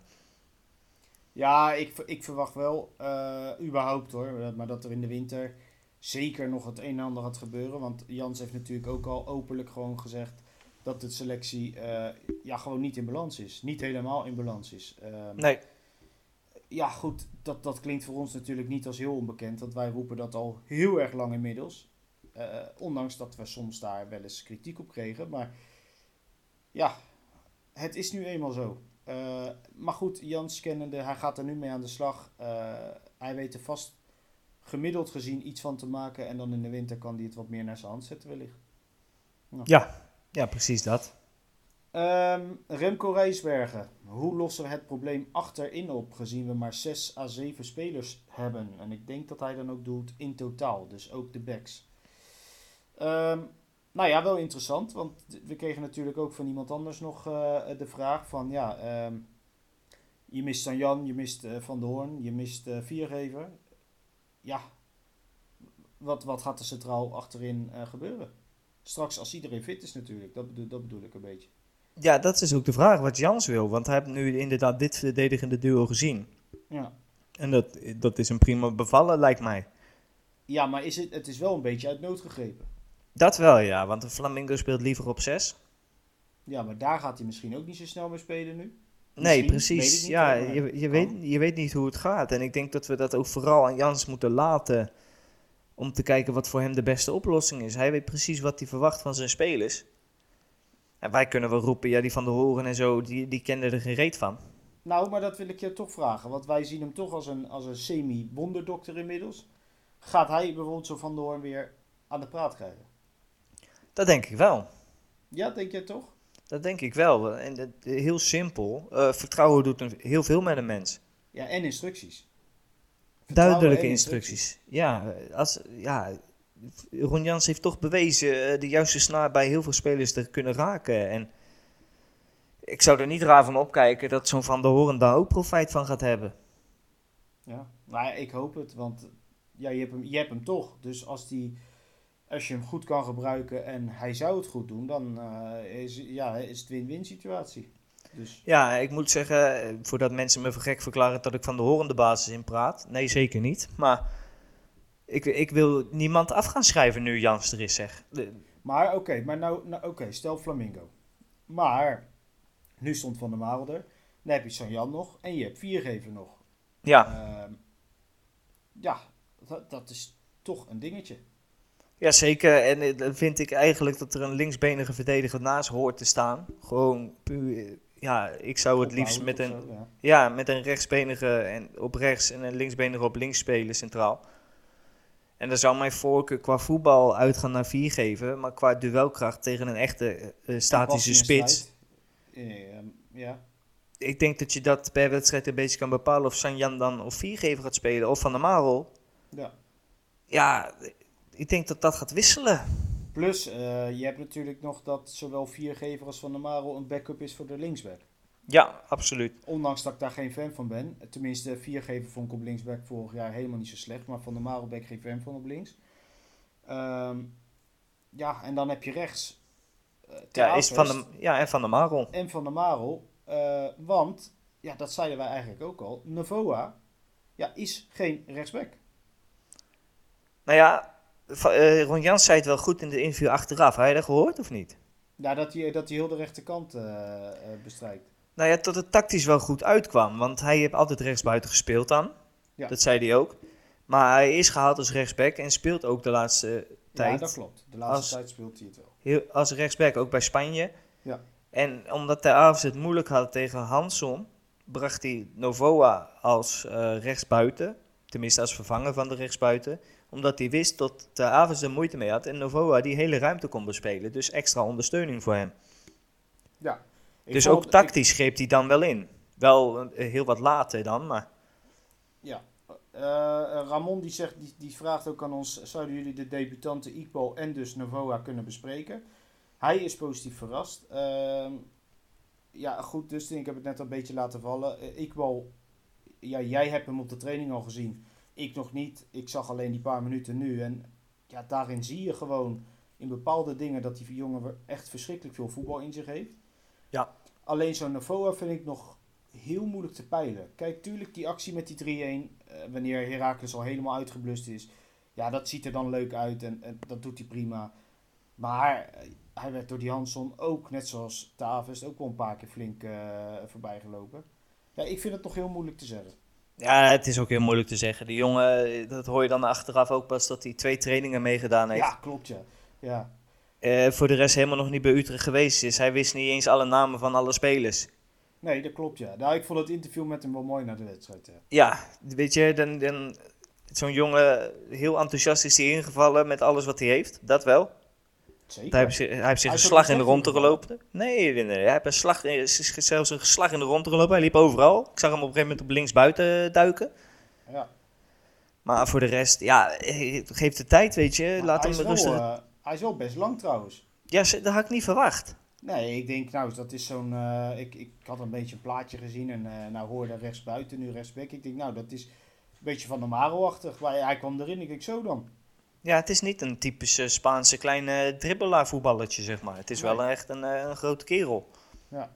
Ja, ik, ik verwacht wel, uh, überhaupt hoor, maar dat er in de winter zeker nog het een en ander gaat gebeuren. Want Jans heeft natuurlijk ook al openlijk gewoon gezegd dat de selectie uh, ja, gewoon niet in balans is. Niet helemaal in balans is. Um, Nee. Ja goed, dat, dat klinkt voor ons natuurlijk niet als heel onbekend. Want wij roepen dat al heel erg lang inmiddels. Uh, ondanks dat we soms daar wel eens kritiek op kregen. Maar ja, het is nu eenmaal zo. Uh, maar goed, Jans kennende, hij gaat er nu mee aan de slag. Uh, hij weet er vast gemiddeld gezien iets van te maken. En dan in de winter kan hij het wat meer naar zijn hand zetten wellicht. Nou. Ja, ja, precies dat. Um, Remco Rijsbergen. Hoe lossen we het probleem achterin op, gezien we maar zes à zeven spelers hebben? En ik denk dat hij dan ook doet in totaal, dus ook de backs. Um, nou ja, wel interessant, want we kregen natuurlijk ook van iemand anders nog uh, de vraag van, ja, um, je mist Sanjan, je mist uh, Van der Hoorn, je mist uh, Viergever. Ja, wat, wat gaat er centraal achterin uh, gebeuren? Straks als iedereen fit is natuurlijk, dat bedoel, dat bedoel ik een beetje. Ja, dat is ook de vraag wat Jans wil. Want hij heeft nu inderdaad dit verdedigende duo gezien. Ja. En dat, dat is een prima bevallen, lijkt mij. Ja, maar is het, het is wel een beetje uit nood gegrepen. Dat wel, ja. Want de Flamingo speelt liever op zes. Ja, maar daar gaat hij misschien ook niet zo snel mee spelen nu. Nee, Misschien, precies. weet ik niet, ja, maar je, je, kan. weet, je weet niet hoe het gaat. En ik denk dat we dat ook vooral aan Jans moeten laten. Om te kijken wat voor hem de beste oplossing is. Hij weet precies wat hij verwacht van zijn spelers. En wij kunnen wel roepen, ja, die Van der Hoorn en zo, die, die kennen er geen reet van. Nou, maar dat wil ik je toch vragen. Want wij zien hem toch als een, als een semi-wonderdokter inmiddels. Gaat hij bijvoorbeeld zo Van der Hoorn weer aan de praat krijgen? Dat denk ik wel. Ja, denk je toch? Dat denk ik wel. En dat, heel simpel. Uh, vertrouwen doet een, heel veel met een mens. Ja, en instructies. Vertrouwen Duidelijke en instructies. Ja, als, ja, Ron Jans heeft toch bewezen uh, de juiste snaar bij heel veel spelers te kunnen raken. En ik zou er niet raar van opkijken dat zo'n Van der Hoorn daar ook profijt van gaat hebben. Ja, maar ik hoop het, want ja, je, hebt hem, je hebt hem toch. Dus als, die, als je hem goed kan gebruiken en hij zou het goed doen, dan uh, is, ja, is het win-win situatie. Dus. Ja, ik moet zeggen, voordat mensen me voor gek verklaren dat ik Van der Hoorn de basis in praat. Nee, zeker niet. Maar ik, ik wil niemand af gaan schrijven nu Jans er is, zeg. De, Maar oké, okay, maar nou, nou oké, okay, stel Flamingo. Maar nu stond Van der Marel er. Dan heb je Sanjan nog en je hebt Viergever nog. ja. Uh, ja, dat, dat is toch een dingetje. Ja, zeker. En dan vind ik eigenlijk dat er een linksbenige verdediger naast hoort te staan. Gewoon puur, ja, ik zou het liefst met een, zo, ja. ja, met een rechtsbenige en op rechts en een linksbenige op links spelen centraal. En dan zou mijn voorkeur qua voetbal uitgaan naar Viergever, maar qua duelkracht tegen een echte uh, statische spits. Uh, ja. Ik denk dat je dat per wedstrijd een beetje kan bepalen of Sanjan dan of Viergever gaat spelen of Van der Marel. Ja. Ja, ik denk dat dat gaat wisselen. Plus, uh, je hebt natuurlijk nog dat zowel Viergever als Van der Marel een backup is voor de linksback. Ja, absoluut. Ondanks dat ik daar geen fan van ben. Tenminste, Viergever vond ik op linksback vorig jaar helemaal niet zo slecht. Maar Van der Marel ben ik geen fan van op links. Um, ja, en dan heb je rechts. Uh, ja, is van de, ja, en Van der Marel. En Van der Marel. Uh, want, ja, dat zeiden wij eigenlijk ook al. Novoa ja, is geen rechtsback. Nou ja, uh, Ron Jans zei het wel goed in de interview achteraf. Heb je dat gehoord of niet? Ja, dat hij, dat hij heel de rechterkant uh, uh, bestrijkt. Nou ja, dat het tactisch wel goed uitkwam. Want hij heeft altijd rechtsbuiten gespeeld dan. Ja. Dat zei hij ook. Maar hij is gehaald als rechtsback en speelt ook de laatste tijd. Ja, dat klopt. De laatste als, tijd speelt hij het wel. Heel, als rechtsback, ook bij Spanje. Ja. En omdat de Aves het moeilijk had tegen Hansson, bracht hij Novoa als uh, rechtsbuiten. Tenminste als vervanger van de rechtsbuiten. Omdat hij wist dat de Aves er moeite mee had en Novoa die hele ruimte kon bespelen. Dus extra ondersteuning voor hem. Ja. Dus ook tactisch ik... greep hij dan wel in. Wel uh, heel wat later dan, maar... Ja. Uh, Ramon die, zegt, die, die vraagt ook aan ons, zouden jullie de debutanten Iqbal en dus Novoa kunnen bespreken? Hij is positief verrast. Uh, ja, goed, dus ik heb het net al een beetje laten vallen. Uh, Iqbal, ja, jij hebt hem op de training al gezien. Ik nog niet. Ik zag alleen die paar minuten nu. En ja, daarin zie je gewoon in bepaalde dingen dat die jongen echt verschrikkelijk veel voetbal in zich heeft. Ja. Alleen zo'n Novoa vind ik nog heel moeilijk te peilen. Kijk, tuurlijk die actie met die drie-een, uh, wanneer Heracles al helemaal uitgeblust is. Ja, dat ziet er dan leuk uit en, en dat doet hij prima. Maar uh, hij werd door die Hansson ook, net zoals Tavest, ook wel een paar keer flink uh, voorbij gelopen. Ja, ik vind het nog heel moeilijk te zeggen. Ja, het is ook heel moeilijk te zeggen. Die jongen, dat hoor je dan achteraf ook pas dat hij twee trainingen meegedaan heeft. Ja, klopt ja. ja. Uh, voor de rest helemaal nog niet bij Utrecht geweest is. Hij wist niet eens alle namen van alle spelers. Nee, dat klopt ja. Nou, ik vond het interview met hem wel mooi na de wedstrijd. Ja, ja weet je, dan, dan zo'n jongen heel enthousiast is hij ingevallen met alles wat hij heeft. Dat wel. Zeker. Hij heeft, hij heeft zich een slag in de ronde gelopen. Nee, nee, nee, hij heeft een slag, zelfs een slag in de ronde gelopen. Hij liep overal. Ik zag hem op een gegeven moment op linksbuiten duiken. Ja. Maar voor de rest, ja, geef de tijd, weet je. Maar Laat hij hem is rustig. Wel, uh, hij is wel best lang trouwens. Ja, dat had ik niet verwacht. Nee, ik denk, nou, dat is zo'n... Uh, ik, ik had een beetje een plaatje gezien en uh, nou hoorde rechtsbuiten, nu rechtsback. Ik denk, nou, dat is een beetje van de Maro-achtig. Maar hij kwam erin, ik denk, zo dan. Ja, het is niet een typische Spaanse kleine dribbelaar voetballetje, zeg maar. Het is nee. wel echt een, een grote kerel. Ja.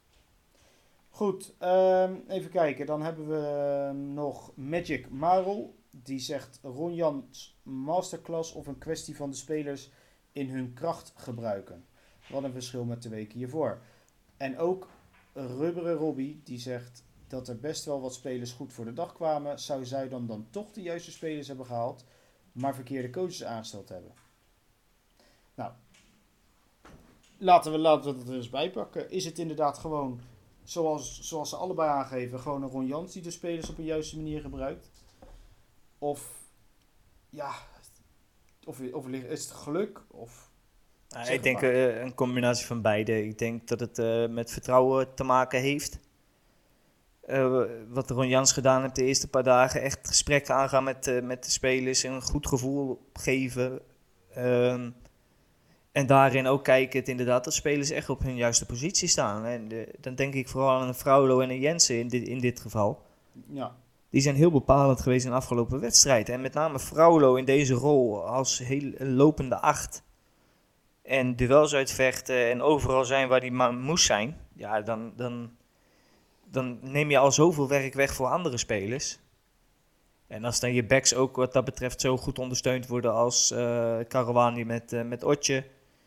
Goed, um, even kijken. Dan hebben we nog Magic Marel. Die zegt, Ron Jans masterclass of een kwestie van de spelers in hun kracht gebruiken. Wat een verschil met de weken hiervoor. En ook Rubberen Robbie, die zegt dat er best wel wat spelers goed voor de dag kwamen. Zou zij dan, dan toch de juiste spelers hebben gehaald, maar verkeerde coaches aangesteld hebben? Nou, laten we, laten we dat er eens bij pakken. Is het inderdaad gewoon, zoals, zoals ze allebei aangeven, gewoon een Ron Jans die de spelers op een juiste manier gebruikt? Of, ja, of, of is het geluk? Of... Nou, ik denk uh, een combinatie van beide. Ik denk dat het uh, met vertrouwen te maken heeft. Uh, wat Ron Jans gedaan heeft de eerste paar dagen. Echt gesprekken aangaan met, uh, met de spelers. En een goed gevoel geven. Um, en daarin ook kijken het inderdaad dat spelers echt op hun juiste positie staan. En de, dan denk ik vooral aan een Fraulo en een Jensen in dit, in dit geval. Ja. Die zijn heel bepalend geweest in de afgelopen wedstrijd. En met name Fraulo in deze rol als heel lopende acht. En duels uitvechten en overal zijn waar hij maar moest zijn. Ja, dan, dan, dan neem je al zoveel werk weg voor andere spelers. En als dan je backs ook wat dat betreft zo goed ondersteund worden als uh, Karawani met, uh, met Otje.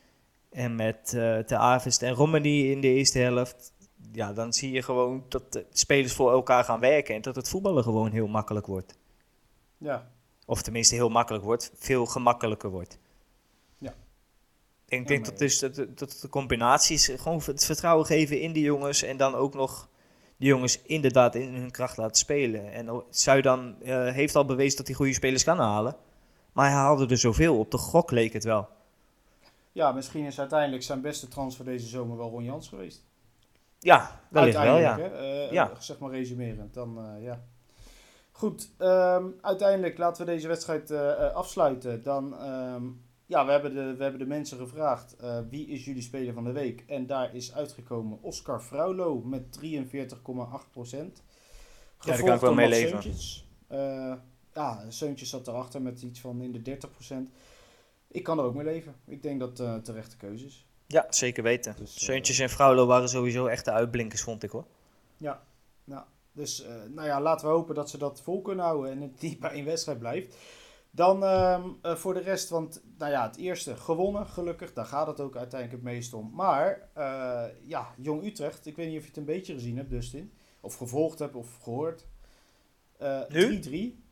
En met uh, Te Avest en Romani in de eerste helft. Ja, dan zie je gewoon dat de spelers voor elkaar gaan werken. En dat het voetballen gewoon heel makkelijk wordt. Ja. Of tenminste heel makkelijk wordt. Veel gemakkelijker wordt. Ja. Ik denk ja, dat, dus, dat, dat de combinaties gewoon het vertrouwen geven in die jongens. En dan ook nog die jongens inderdaad in hun kracht laten spelen. En Zuidan uh, heeft al bewezen dat hij goede spelers kan halen. Maar hij haalde er zoveel. Op de gok leek het wel. Ja, misschien is uiteindelijk zijn beste transfer deze zomer wel Ron Jans geweest. Ja, wellicht wel, ja. Hè? Uh, ja. Zeg maar resumerend. Dan, uh, ja. Goed, um, uiteindelijk laten we deze wedstrijd uh, uh, afsluiten. Dan... Um, Ja, we hebben, de, we hebben de mensen gevraagd, uh, wie is jullie speler van de week? En daar is uitgekomen Oscar Fraulo met drieënveertig komma acht procent. Ja, daar kan ik wel mee leven. Uh, ja, Seuntjes zat erachter met iets van in de dertig procent. Ik kan er ook mee leven. Ik denk dat het uh, terechte keuze is. Ja, zeker weten. Dus, uh, Seuntjes en Fraulo waren sowieso echte uitblinkers, vond ik hoor. Ja, nou, dus uh, nou ja, laten we hopen dat ze dat vol kunnen houden en het niet bij een wedstrijd blijft. Dan um, uh, voor de rest, want nou ja, het eerste gewonnen, gelukkig. Daar gaat het ook uiteindelijk het meest om. Maar, uh, ja, Jong Utrecht, ik weet niet of je het een beetje gezien hebt, Dustin. Of gevolgd hebt of gehoord. Uh, drie drie.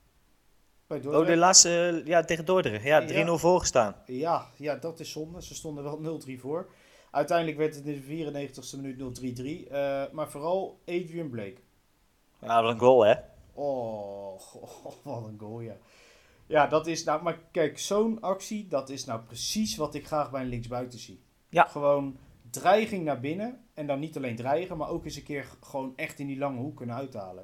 Bij Dordrecht. Oh, de laatste, ja, tegen Dordrecht. Ja, drie nul ja. voorgestaan. Ja, ja, dat is zonde. Ze stonden wel nul drie voor. Uiteindelijk werd het in de vierennegentigste minuut nul drie drie. Uh, maar vooral Adrian Blake. Ja, wat een goal, hè? Oh, oh, wat een goal, ja. Ja, dat is nou, maar kijk, zo'n actie, dat is nou precies wat ik graag bij een linksbuiten zie. Ja. Gewoon dreiging naar binnen en dan niet alleen dreigen, maar ook eens een keer gewoon echt in die lange hoek kunnen uithalen.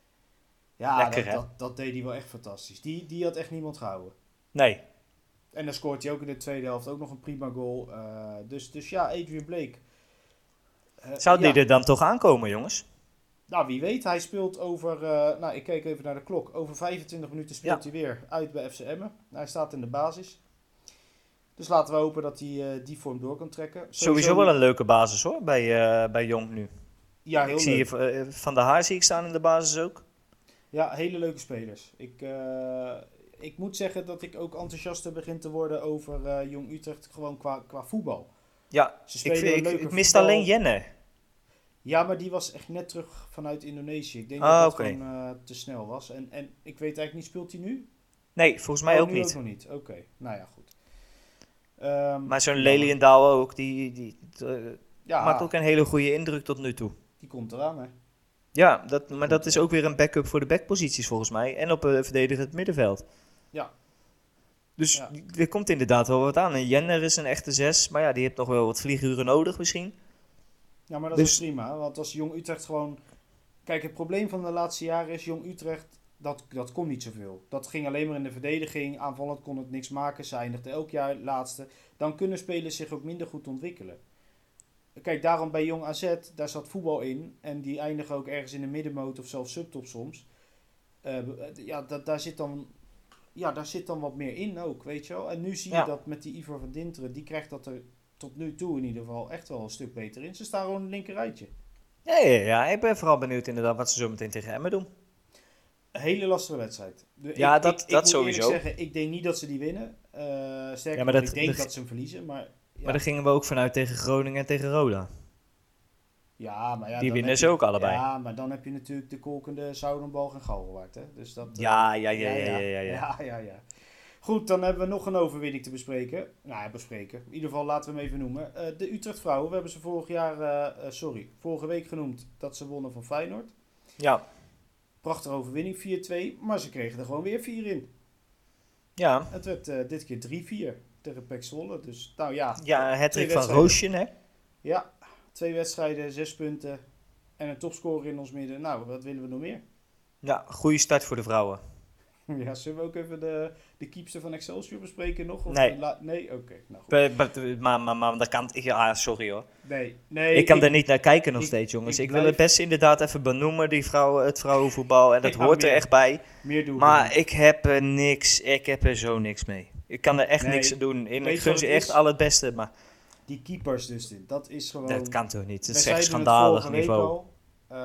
Ja, lekker, dat, dat, dat deed hij wel echt fantastisch. Die, die had echt niemand gehouden. Nee. En dan scoort hij ook in de tweede helft ook nog een prima goal. Uh, dus, dus ja, Adrian Blake. Uh, Zou die ja. er dan toch aankomen, jongens? Nou, wie weet. Hij speelt over... Uh, nou, ik keek even naar de klok. Over vijfentwintig minuten speelt Ja. hij weer uit bij F C Emmen. Hij staat in de basis. Dus laten we hopen dat hij uh, die vorm door kan trekken. Sowieso, Sowieso wel een leuke basis hoor, bij, uh, bij Jong nu. Ja, heel ik leuk. zie hier, uh, Van der Haar zie ik staan in de basis ook. Ja, hele leuke spelers. Ik, uh, ik moet zeggen dat ik ook enthousiaster begin te worden over uh, Jong Utrecht. Gewoon qua, qua voetbal. Ja, Ze ik, spelen vind- een ik, leuke ik mist voetbal. alleen Jenne. Ja, maar die was echt net terug vanuit Indonesië. Ik denk Ah, dat dat oké. gewoon uh, te snel was. En, en ik weet eigenlijk niet, speelt hij nu? Nee, volgens mij Oh, ook nu niet. ook nog niet. Oké, okay. Nou ja, goed. Um, Maar zo'n jammer. Leliendaal ook, die, die uh, Ja, maakt ook een hele goede indruk tot nu toe. die komt eraan, hè. Ja, dat, maar dat is ook weer een backup voor de backposities volgens mij. En op uh, verdedigend middenveld. Ja. Dus Ja. er komt inderdaad wel wat aan. En Jenner is een echte zes, maar ja, die heeft nog wel wat vlieguren nodig misschien. Ja, maar dat Dus- is prima. Want als Jong Utrecht gewoon... Kijk, het probleem van de laatste jaren is Jong Utrecht... Dat, dat kon niet zoveel. Dat ging alleen maar in de verdediging. Aanvallend kon het niks maken. Ze eindigden elk jaar laatste. Dan kunnen spelers zich ook minder goed ontwikkelen. Kijk, daarom bij Jong A Z, daar zat voetbal in. En die eindigen ook ergens in de middenmoot of zelfs subtop soms. Uh, ja, dat, daar, zit dan, ja, daar zit dan wat meer in ook, weet je wel. En nu zie je Ja. dat met die Ivor van Dinteren, die krijgt dat er tot nu toe in ieder geval echt wel een stuk beter in. Ze staan gewoon in het linkerrijtje. Ja, ja, ja, ik ben vooral benieuwd inderdaad wat ze zo meteen tegen Emmen doen. Een hele lastige wedstrijd. De, Ja, ik, dat- ik, dat ik moet sowieso. eerlijk zeggen, ik denk niet dat ze die winnen. Uh, sterker Ja, maar nog, dat- ik denk dat- dat ze hem verliezen. Maar, ja. Maar daar gingen we ook vanuit tegen Groningen en tegen Roda. Ja, maar ja, Die dan winnen heb ze je- ook allebei. Ja, maar dan heb je natuurlijk de kolkende Zoudenbalg en Galgenwaard, hè. Dus dat, uh, Ja, ja, ja, ja, ja, ja, ja. ja, ja, ja. Goed, dan hebben we nog een overwinning te bespreken. Nou ja, bespreken. In ieder geval laten we hem even noemen. Uh, de Utrecht vrouwen, we hebben ze vorig jaar, uh, uh, sorry, vorige week genoemd dat ze wonnen van Feyenoord. Ja, Prachtige overwinning, vier twee, maar ze kregen er gewoon weer vier in. ja. Het werd uh, dit keer drie vier tegen Pek Zwolle. Dus nou ja, Ja, twee hattrick van wedstrijden. Roosje, hè? Ja, twee wedstrijden, zes punten en een topscorer in ons midden. Nou, wat willen we nog meer? Ja, goede start voor de vrouwen. Ja, zullen we ook even de, de keepster van Excelsior bespreken nog? Of Nee. la- nee, oké. Okay, nou goed. Be- be- Maar, maar, maar dat kan... Ja, sorry hoor. Nee, nee. Ik kan er niet naar kijken nog ik- steeds, jongens. ik Ik, wil blijf- het best inderdaad even benoemen, die vrouwen, het vrouwenvoetbal. En dat Ja, hoort er meer. echt bij. Meer doen we Maar niet. ik heb er niks... Ik heb er zo niks mee. Ik kan er echt Nee. niks aan doen. En Weet ik je gun wat ze het echt is? al het beste, maar Die keepers dus, dit, dat is gewoon... dat kan toch niet? Het Wij is echt zeiden schandalig het vorige week niveau. al.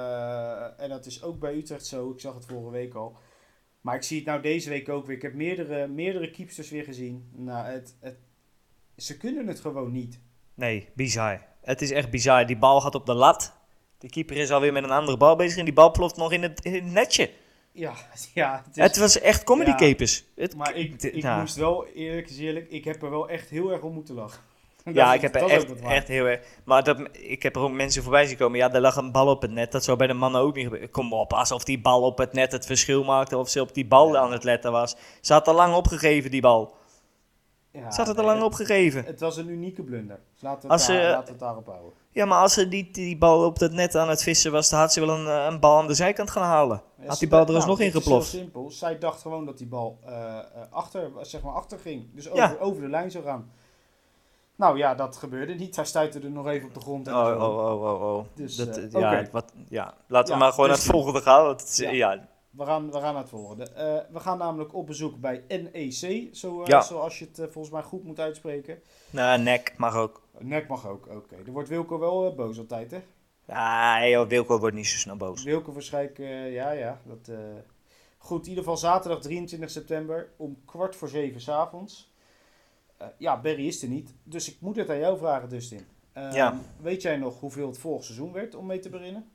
Uh, en dat is ook bij Utrecht zo. Ik zag het vorige week al. Maar ik zie het nou deze week ook weer. Ik heb meerdere, meerdere keepsters weer gezien. Nou, het, het, ze kunnen het gewoon niet. Nee, bizar. Het is echt bizar. Die bal gaat op de lat. De keeper is alweer met een andere bal bezig en die bal ploft nog in het, in het netje. Ja, ja. Het is, Het was echt comedy Ja, capers. Het, maar ik, ik nou, moest wel, eerlijk is eerlijk, ik heb er wel echt heel erg om moeten lachen. Dat Ja, is- ik heb dat er is ook echt, wat waard. echt heel erg... Maar dat, ik heb er ook mensen voorbij zien komen. Ja, er lag een bal op het net. Dat zou bij de mannen ook niet gebeuren. Kom op, alsof die bal op het net het verschil maakte. Of ze op die bal Ja. aan het letten was. Ze had al lang opgegeven, die bal. Ja, Ze had het nee, al lang het- opgegeven. Het was een unieke blunder. Dus laten we het, Als daar, ze- laten we het daarop houden. Ja, maar als ze die, die bal op het net aan het vissen was... dan had ze wel een, eh, een bal aan de zijkant gaan halen. Had die bal er alsnog in Het is geploft. heel simpel. Zij dacht gewoon dat die bal eh, eh, achter, zeg maar achter ging. Dus Ja. over, over de lijn zou gaan. Nou ja, dat gebeurde niet. Hij stuitte er nog even op de grond. En Oh, zo. oh, oh, oh, oh. Dus, dat, eh, ja, oké. wat, ja, laten we Ja, maar gewoon dus naar het volgende gaan. Want het is, Ja. ja. We gaan, we gaan naar het volgende. Eh, we gaan namelijk op bezoek bij N E C. Zo, eh, Ja. Zoals je het eh, volgens mij goed moet uitspreken. Nou, nek mag ook. N E C mag ook. Oké. Er wordt Wilco wel eh, boos altijd, hè? Ah, joh, Wilco wordt niet zo snel boos. Wilco waarschijnlijk, eh, ja, ja. Dat, eh. Goed, in ieder geval zaterdag drieëntwintig september om kwart voor zeven 's avonds. Uh, ja, Barry is er niet. Dus ik moet het aan jou vragen, Dustin. Uh, Ja. Weet jij nog hoeveel het vorig seizoen werd om mee te beginnen?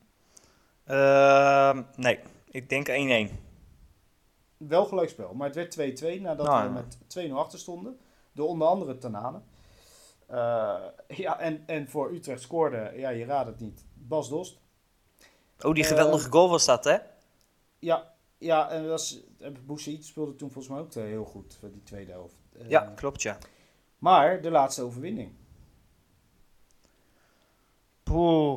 Ehm, nee, ik denk één één. Wel gelijkspel, maar het werd twee twee nadat Nou, we met twee nul achter stonden. Door onder andere Tanane. Uh, ja, en, en voor Utrecht scoorde, ja, je raadt het niet, Bas Dost. Oh, die Eh, geweldige goal was dat, hè? Ja, ja en dat was, Boussaïd speelde toen volgens mij ook uh, heel goed voor die tweede helft. Uh, Ja, klopt, ja. Maar de laatste overwinning. Poeh.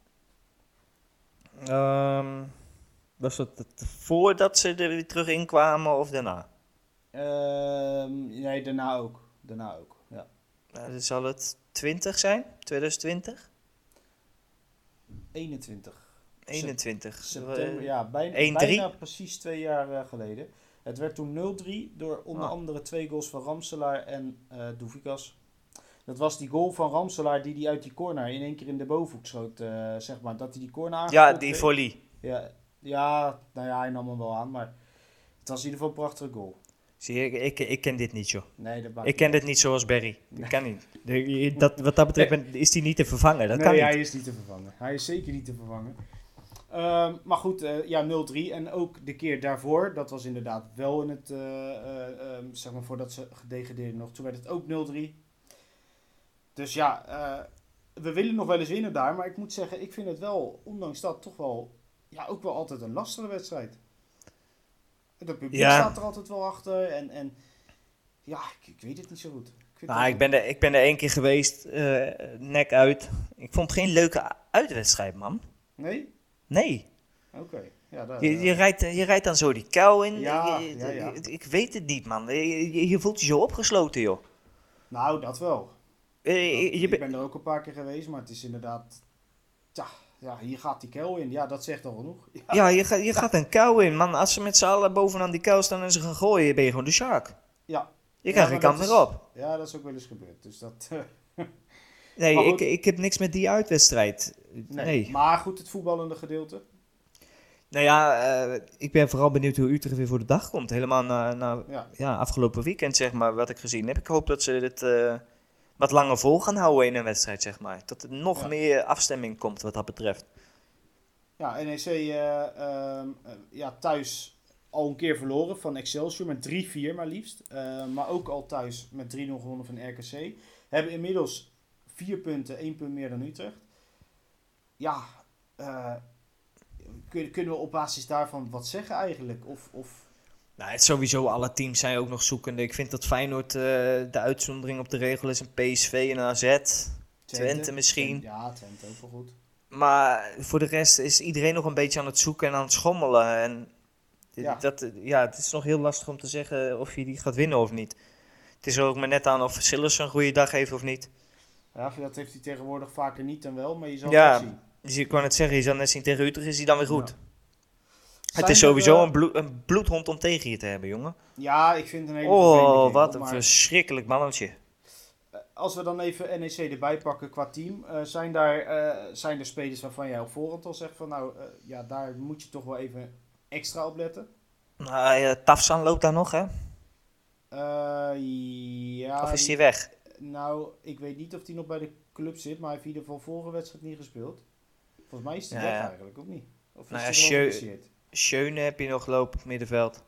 Ehm, was het het voordat ze er weer terug in kwamen of daarna? Uh, nee, daarna ook. Daarna ook, ja. Nou, zal het twintig zijn? twintig twintig? eenentwintig. eenentwintig. September, ja, bijna, één drie? bijna precies twee jaar uh, geleden. Het werd toen nul drie door onder Ah. andere twee goals van Ramselaar en uh, Douvikas. Dat was die goal van Ramselaar die hij uit die corner in één keer in de bovenhoek schoot, uh, zeg maar. Dat hij die corner aangekopt Ja, die heeft. volley. Ja, ja, nou ja, hij nam hem wel aan, maar het was in ieder geval een prachtige goal. Zie je, ik, ik, ik ken dit niet, joh. Nee, dat maakt Ik ken niet dit niet zoals Barry. Nee. Dat kan niet. De- dat, wat dat betreft ben- is die niet te vervangen. Dat nee, kan niet. hij is niet te vervangen. Hij is zeker niet te vervangen. Ehm, maar goed, uh, ja, nul drie. En ook de keer daarvoor, dat was inderdaad wel in het, uh, uh, um, zeg maar voordat ze gedegradeerden nog. Toen werd het ook nul drie. Dus ja, uh, we willen nog wel eens winnen daar. Maar ik moet zeggen, ik vind het wel, ondanks dat, toch wel, ja, ook wel altijd een lastige wedstrijd. Het publiek Ja. staat er altijd wel achter. En, en ja, ik, ik weet het niet zo goed. Ik vind Nou, het ik ben, er, ik ben er één keer geweest, uh, nek uit. Ik vond het geen leuke uitwedstrijd, man. Nee? Nee. Oké. Okay. Ja, daar, Je, je, rijdt, je rijdt dan zo die kuil in. Ja, Je- ja, ja. Ik, ik weet het niet, man. Je, je, je voelt je zo opgesloten, joh. Nou, dat wel. Eh, je- je ik bent- ben er ook een paar keer geweest, maar het is inderdaad... Ja, ja hier gaat die kuil in. Ja, dat zegt al genoeg. Ja, Ja, je, gaat, je gaat een kuil in, man. Als ze met z'n allen bovenaan die kuil staan en ze gaan gooien, ben je gewoon de shark. ja. Je Ja, krijgt maar geen kant dat meer is- op. Ja, dat is ook wel eens gebeurd. Dus dat... Nee, Maar ik, goed. ik heb niks met die uitwedstrijd. nee. Nee. Maar goed, het voetballende gedeelte. Nou ja, eh, ik ben vooral benieuwd hoe Utrecht weer voor de dag komt. Helemaal na, na Ja. ja, afgelopen weekend, zeg maar, wat ik gezien heb. Ik hoop dat ze het eh, wat langer vol gaan houden in een wedstrijd, zeg maar. Dat er nog Ja. meer afstemming komt wat dat betreft. Ja, N E C uh, um, uh, ja, thuis al een keer verloren van Excelsior met drie vier maar liefst. Uh, maar ook al thuis met drie nul gewonnen van R K C. Hebben inmiddels vier punten, één punt meer dan Utrecht. Ja, uh, kun, kunnen we op basis daarvan wat zeggen eigenlijk? Of, of... Nou, het sowieso, alle teams zijn ook nog zoekende. Ik vind dat Feyenoord eh, de uitzondering op de regel is. Een P S V en een A Z. Twente misschien. Twente, ja, Twente ook wel goed. Maar voor de rest is iedereen nog een beetje aan het zoeken en aan het schommelen. En Ja. dat, ja, het is nog heel lastig om te zeggen of je die gaat winnen of niet. Het is er ook maar net aan of Sillis een goede dag heeft of niet. Ja, dat heeft hij tegenwoordig vaker niet dan wel, maar je zal Ja. het zien. Dus je kan het zeggen, je zal net zien tegen Utrecht, is hij dan weer goed. Ja. Het Zijn is er, sowieso eh, een, bloed, een bloedhond om tegen je te hebben, jongen. Ja, ik vind het een hele vervelende Oh, kerel, wat een maar- verschrikkelijk mannetje. Als we dan even N E C erbij pakken qua team, uh, zijn, daar, uh, zijn er spelers waarvan jij op voorhand al zegt van nou, uh, ja, daar moet je toch wel even extra op letten? Nou, ja, Tafsan loopt daar nog, hè? Uh, ja, Of is die- hij weg? Nou, ik weet niet of hij nog bij de club zit, maar hij heeft in ieder geval vorige wedstrijd niet gespeeld. Volgens mij is hij Ja, weg ja. eigenlijk, of niet? Of is Nou hij ja, gewoon Scheu- geblesseerd? Schöne heb je nog lopen op middenveld.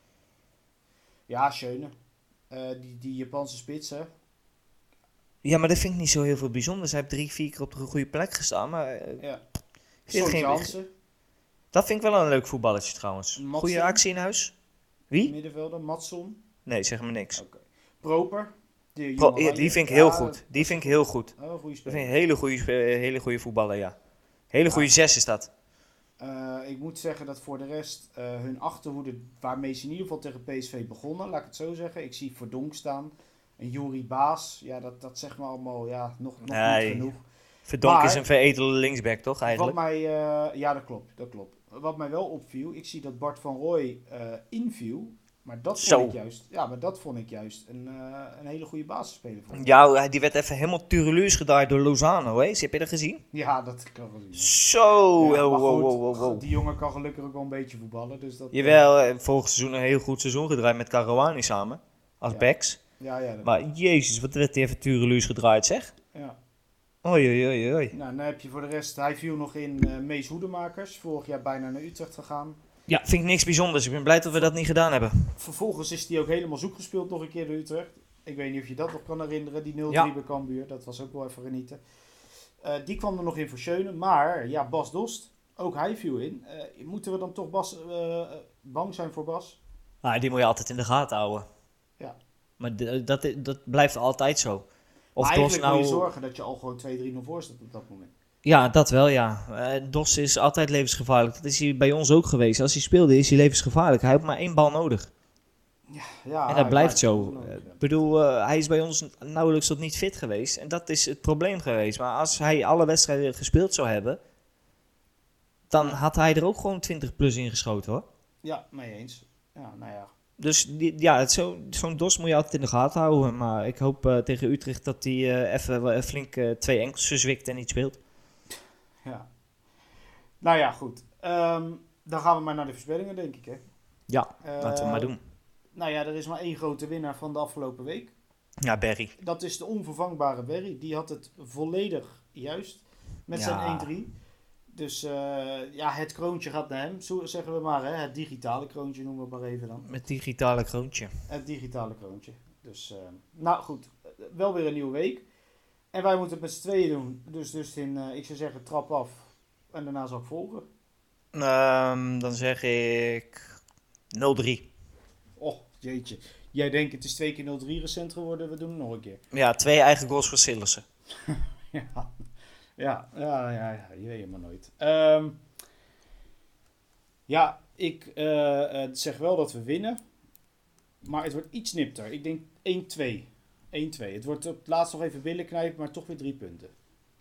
Ja, Schöne. Uh, die, die Japanse spits, hè? Ja, maar dat vind ik niet zo heel veel bijzonders. Hij heeft drie, vier keer op de goede plek gestaan, maar... eh, Ja. Ik vind Soort geen- Jansen, Dat vind ik wel een leuk voetballetje trouwens. Matson. Goede actie in huis. Wie? middenvelder, Matsson. Nee, zeg maar niks. Oké. Proper. Die, Pro- jonge ja, die Oranje. vind ik heel Ja, goed. dat- Die vind ik heel goed. Oh, een goede Dat speler. vind ik een hele goede, eh, hele goede voetballer, ja. Hele goede zes is dat. Uh, ik moet zeggen dat voor de rest uh, hun achterhoede, waarmee ze in ieder geval tegen P S V begonnen, laat ik het zo zeggen. Ik zie Verdonk staan. En Juri Baas, ja, dat, dat zegt me allemaal ja, nog, nog Nee. niet genoeg. Verdonk Maar- is een veredelde linksback, toch Wat eigenlijk? mij, uh, ja, dat klopt, dat klopt. Wat mij wel opviel, ik zie dat Bart van Rooij uh, inviel. Maar dat Zo. vond ik juist, ja, maar dat vond ik juist een, uh, een hele goede basisspeler. Voor. Ja, hij- die werd even helemaal tureluurs gedraaid door Lozano, hè? Heb je dat gezien? Ja, dat kan wel zien. Zo, Ja, oh, maar wow, goed, wow, wow, wow. die jongen kan gelukkig ook wel een beetje voetballen. Dus dat, uh, Jawel, eh, vorig seizoen een heel goed seizoen gedraaid met Caruani samen. Als Ja. backs. ja, ja, dat, Maar jezus, wat werd hij even tureluurs gedraaid, zeg. ja. Oei, oei, oei, oei. Nou, dan heb je voor de rest, hij viel nog in uh, Mees Hoedemakers, vorig jaar bijna naar Utrecht gegaan. Ja, vind ik niks bijzonders. Ik ben blij dat we dat niet gedaan hebben. Vervolgens is hij ook helemaal zoek gespeeld nog een keer door Utrecht. Ik weet niet of je dat nog kan herinneren, die nul drie Ja. bij Cambuur, dat was ook wel even genieten. Uh, die kwam er nog in voor Schöne, maar ja, Bas Dost, ook hij viel in. Uh, moeten we dan toch Bas, uh, bang zijn voor Bas? Nou, die moet je altijd in de gaten houden. Ja. Maar d- dat, dat blijft altijd zo. Of maar Dos eigenlijk nou... moet je zorgen dat je al gewoon twee drie nul voor staat op dat moment. Ja, dat wel, ja. Uh, Dos is altijd levensgevaarlijk. Dat is hij bij ons ook geweest. Als hij speelde, is hij levensgevaarlijk. Hij heeft maar één bal nodig. Ja, ja, en hij dat blijft zo. het nodig, Uh, ja. Ik bedoel, uh, hij is bij ons nauwelijks tot niet fit geweest. En dat is het probleem geweest. Maar als hij alle wedstrijden gespeeld zou hebben... dan had hij er ook gewoon twintig plus in geschoten hoor. Ja, mee eens. Ja, nou ja. Dus die, ja, het zo, zo'n dos moet je altijd in de gaten houden. Maar ik hoop uh, tegen Utrecht dat hij uh, even uh, flink uh, twee enkels verzwikt en niet speelt. Ja. Nou ja, goed. Um, dan gaan we maar naar de voorspellingen, denk ik, hè? Ja, Uh, laten we maar doen. Nou ja, er is maar één grote winnaar van de afgelopen week. Ja, Berry. Dat is de onvervangbare Berry. Die had het volledig juist met Ja. zijn één drie. Dus uh, ja, het kroontje gaat naar hem. Zo zeggen we maar, hè? Het digitale kroontje noemen we het maar even dan. Met digitale kroontje. Het digitale kroontje. Dus, uh, nou goed. Wel weer een nieuwe week. En wij moeten het met z'n tweeën doen. Dus, dus in, uh, ik zou zeggen, trap af. En daarna zal ik volgen. Um, dan zeg ik nul drie. Oh, jeetje. Jij denkt het is twee keer nul drie recent geworden. We doen het nog een keer. Ja, twee eigen goals voor Sillissen. ja. Ja, ja, ja, ja, je weet het maar nooit. Um, ja, ik uh, uh, zeg wel dat we winnen. Maar het wordt iets nipter. Ik denk één twee. één twee. Het wordt op het laatst nog even billen knijpen, maar toch weer drie punten.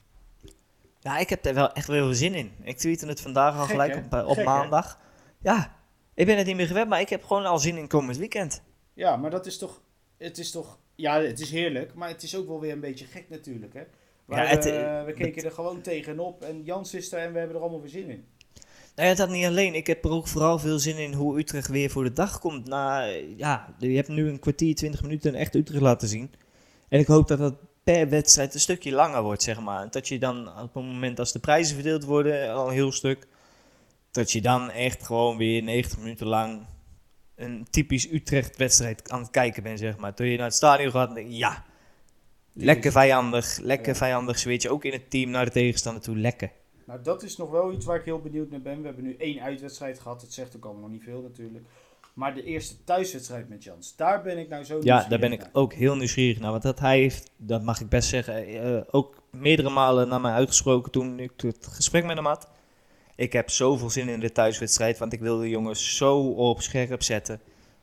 Ja, ik heb er wel echt wel zin in. Ik tweette het vandaag al Gek, gelijk hè? op, uh, op Gek, maandag. Hè? Ja, ik ben het niet meer gewend, maar ik heb gewoon al zin in komend weekend. Ja, maar dat is toch... Het is toch... Ja, het is heerlijk, maar het is ook wel weer een beetje gek natuurlijk, hè? Maar Ja, het, we, uh, we keken er gewoon tegenop en Jans is er en we hebben er allemaal weer zin in. Nou ja, dat niet alleen. Ik heb er ook vooral veel zin in hoe Utrecht weer voor de dag komt. Nou, ja, je hebt nu een kwartier, twintig minuten echt Utrecht laten zien. En ik hoop dat dat per wedstrijd een stukje langer wordt, zeg maar. Dat je dan op het moment als de prijzen verdeeld worden, al een heel stuk, dat je dan echt gewoon weer negentig minuten lang een typisch Utrecht-wedstrijd aan het kijken bent, zeg maar. Toen je naar het stadion gaat, denk je, ja, lekker vijandig, lekker Ja. vijandig switch. Ook in het team naar de tegenstander toe, lekker. Nou, dat is nog wel iets waar ik heel benieuwd naar ben. We hebben nu één uitwedstrijd gehad. Dat zegt ook allemaal nog niet veel natuurlijk. Maar de eerste thuiswedstrijd met Jans, daar ben ik nou zo Ja, nieuwsgierig daar ben ik naar. ook heel nieuwsgierig naar. Want dat hij heeft, dat mag ik best zeggen, uh, ook meerdere malen naar mij uitgesproken toen ik het gesprek met hem had. Ik heb zoveel zin in de thuiswedstrijd, want ik wil de jongens zo op scherp zetten.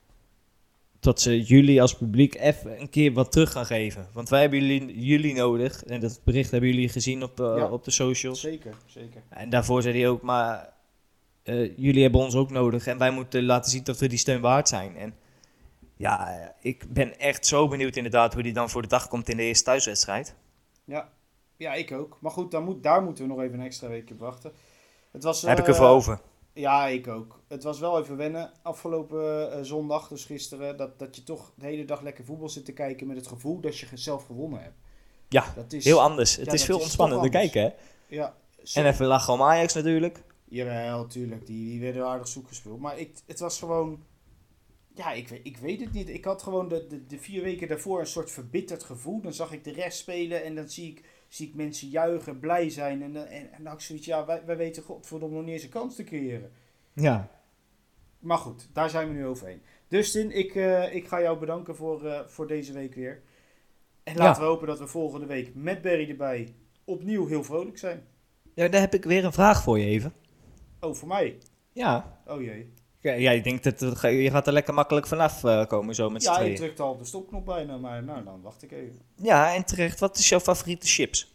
Dat ze jullie als publiek even een keer wat terug gaan geven. Want wij hebben jullie, jullie nodig. En dat bericht hebben jullie gezien op, uh, Ja. op de socials. Zeker, zeker. En daarvoor zei hij ook, maar uh, jullie hebben ons ook nodig. En wij moeten laten zien dat we die steun waard zijn. En ja, uh, ik ben echt zo benieuwd inderdaad hoe die dan voor de dag komt in de eerste thuiswedstrijd. Ja, ja ik ook. Maar goed, daar, moet, daar moeten we nog even een extra weekje op wachten. Het was, Daar heb uh, ik er voor over. Ja, ik ook. Het was wel even wennen afgelopen uh, zondag, dus gisteren, dat, dat je toch de hele dag lekker voetbal zit te kijken met het gevoel dat je zelf gewonnen hebt. Ja, Dat is, heel anders. Het ja, is dat veel is ontspannender toch anders. kijken, hè? Ja, zo- En even lachen om Ajax natuurlijk. Jawel, tuurlijk. Die, die werden aardig zoek gespeeld. Maar ik, het was gewoon... Ja, ik, weet- ik weet het niet. Ik had gewoon de, de, de vier weken daarvoor een soort verbitterd gevoel. Dan zag ik de rest spelen en dan zie ik, zie ik mensen juichen, blij zijn. En, dan- en, en dan had ik zoiets, ja, wij, wij weten godverdomme nog niet eens een kans te creëren. Ja. Maar goed, daar zijn we nu overheen. Dustin, ik, uh, ik ga jou bedanken voor, uh, voor deze week weer. En laten Ja. we hopen dat we volgende week met Barry erbij opnieuw heel vrolijk zijn. Ja, daar heb ik weer een vraag voor je even. Oh, voor mij? Ja. Oh jee. Ja, jij denkt dat het- je gaat er lekker makkelijk vanaf uh, komen zo met z'n Ja, je tweeën. drukt al op de stopknop bijna, maar nou, dan wacht ik even. Ja, en terecht. Wat is jouw favoriete chips?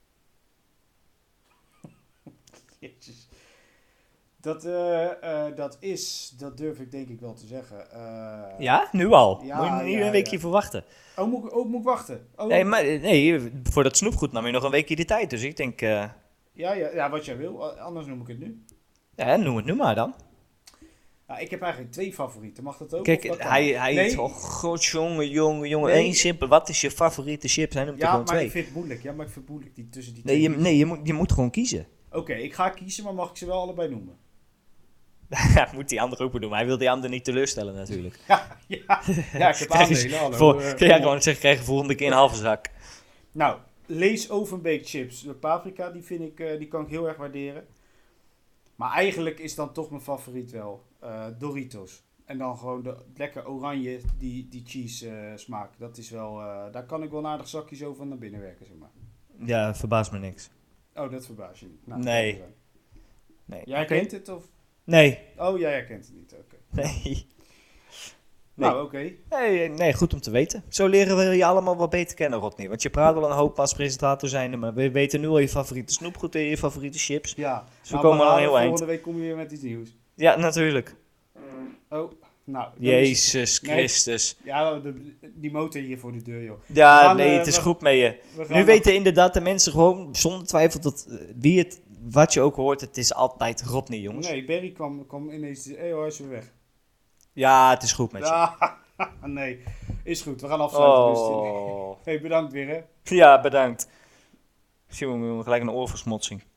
Jezus. Dat, uh, uh, dat is, dat durf ik denk ik wel te zeggen. Uh, Ja, nu al. Ja, Moet je niet ja, een weekje ja. voor wachten. Oh, moet, ik- oh, moet ik wachten? Oh, Nee, maar, nee, voor dat snoepgoed nam je nog een weekje de tijd. Dus ik denk, uh, ja, ja, ja, wat jij wil. Anders noem ik het nu. ja, noem het nu maar dan. Nou, ik heb eigenlijk twee favorieten. Mag dat ook? Kijk, Of dat kan? hij, hij nee, is, oh god, jongen, jongen, jongen. Nee. Eén simpel, wat is je favoriete chips? Hij noemt er ja, gewoon maar twee. ik vind het moeilijk. Ja, maar ik vind het moeilijk die, tussen die Nee, twee. je, nee je, moet, je moet gewoon kiezen. Oké, ik ga kiezen, maar mag ik ze wel allebei noemen? Ja, moet die ander ook doen. Maar hij wil die ander niet teleurstellen natuurlijk. Ja, ja, ja ik heb Krijg je- aandelen. hallo. Voor, Eh, ja, gewoon zeggen, krijg je volgende keer een halve zak. Nou, Lees Ovenbeek chips. De paprika, die vind ik, uh, die kan ik heel erg waarderen. Maar eigenlijk is dan toch mijn favoriet wel uh, Doritos. En dan gewoon de lekker oranje, die, die cheese uh, smaak. Dat is wel, uh, daar kan ik wel een aardig zakje zo van naar binnen werken, zeg maar. Ja, verbaast me niks. Oh, dat verbaast je niet. Nou, Nee. dat is zo. Nee. Jij Oké. kent het of? Nee. Oh, ja, jij kent het niet. Oké. Nee. Nou, oké. Nee, nee, goed om te weten. Zo leren we je allemaal wat beter kennen, Rodney. Want je praat wel een hoop als presentator zijnde, maar we weten nu al je favoriete snoepgoed en je favoriete chips. Ja. Dus we komen al heel eind. Volgende week kom je weer met iets nieuws. Ja, natuurlijk. Oh, nou. dan is- Jezus Nee. Christus. Ja, de- die motor hier voor de deur, joh. Ja, We gaan, nee, eh, het is we- goed met je. We gaan Nu nog- weten inderdaad de mensen gewoon zonder twijfel dat eh, wie het, wat je ook hoort, het is altijd Rodney, jongens. Nee, Barry kwam, kwam ineens... Hé, hoor, is weer weg. Ja, het is goed met je. Ja, nee. Is goed, we gaan afsluiten. Dus, Oh. hey, bedankt weer, hè. Ja, bedankt. Zie je, we gelijk een oorversmotsing.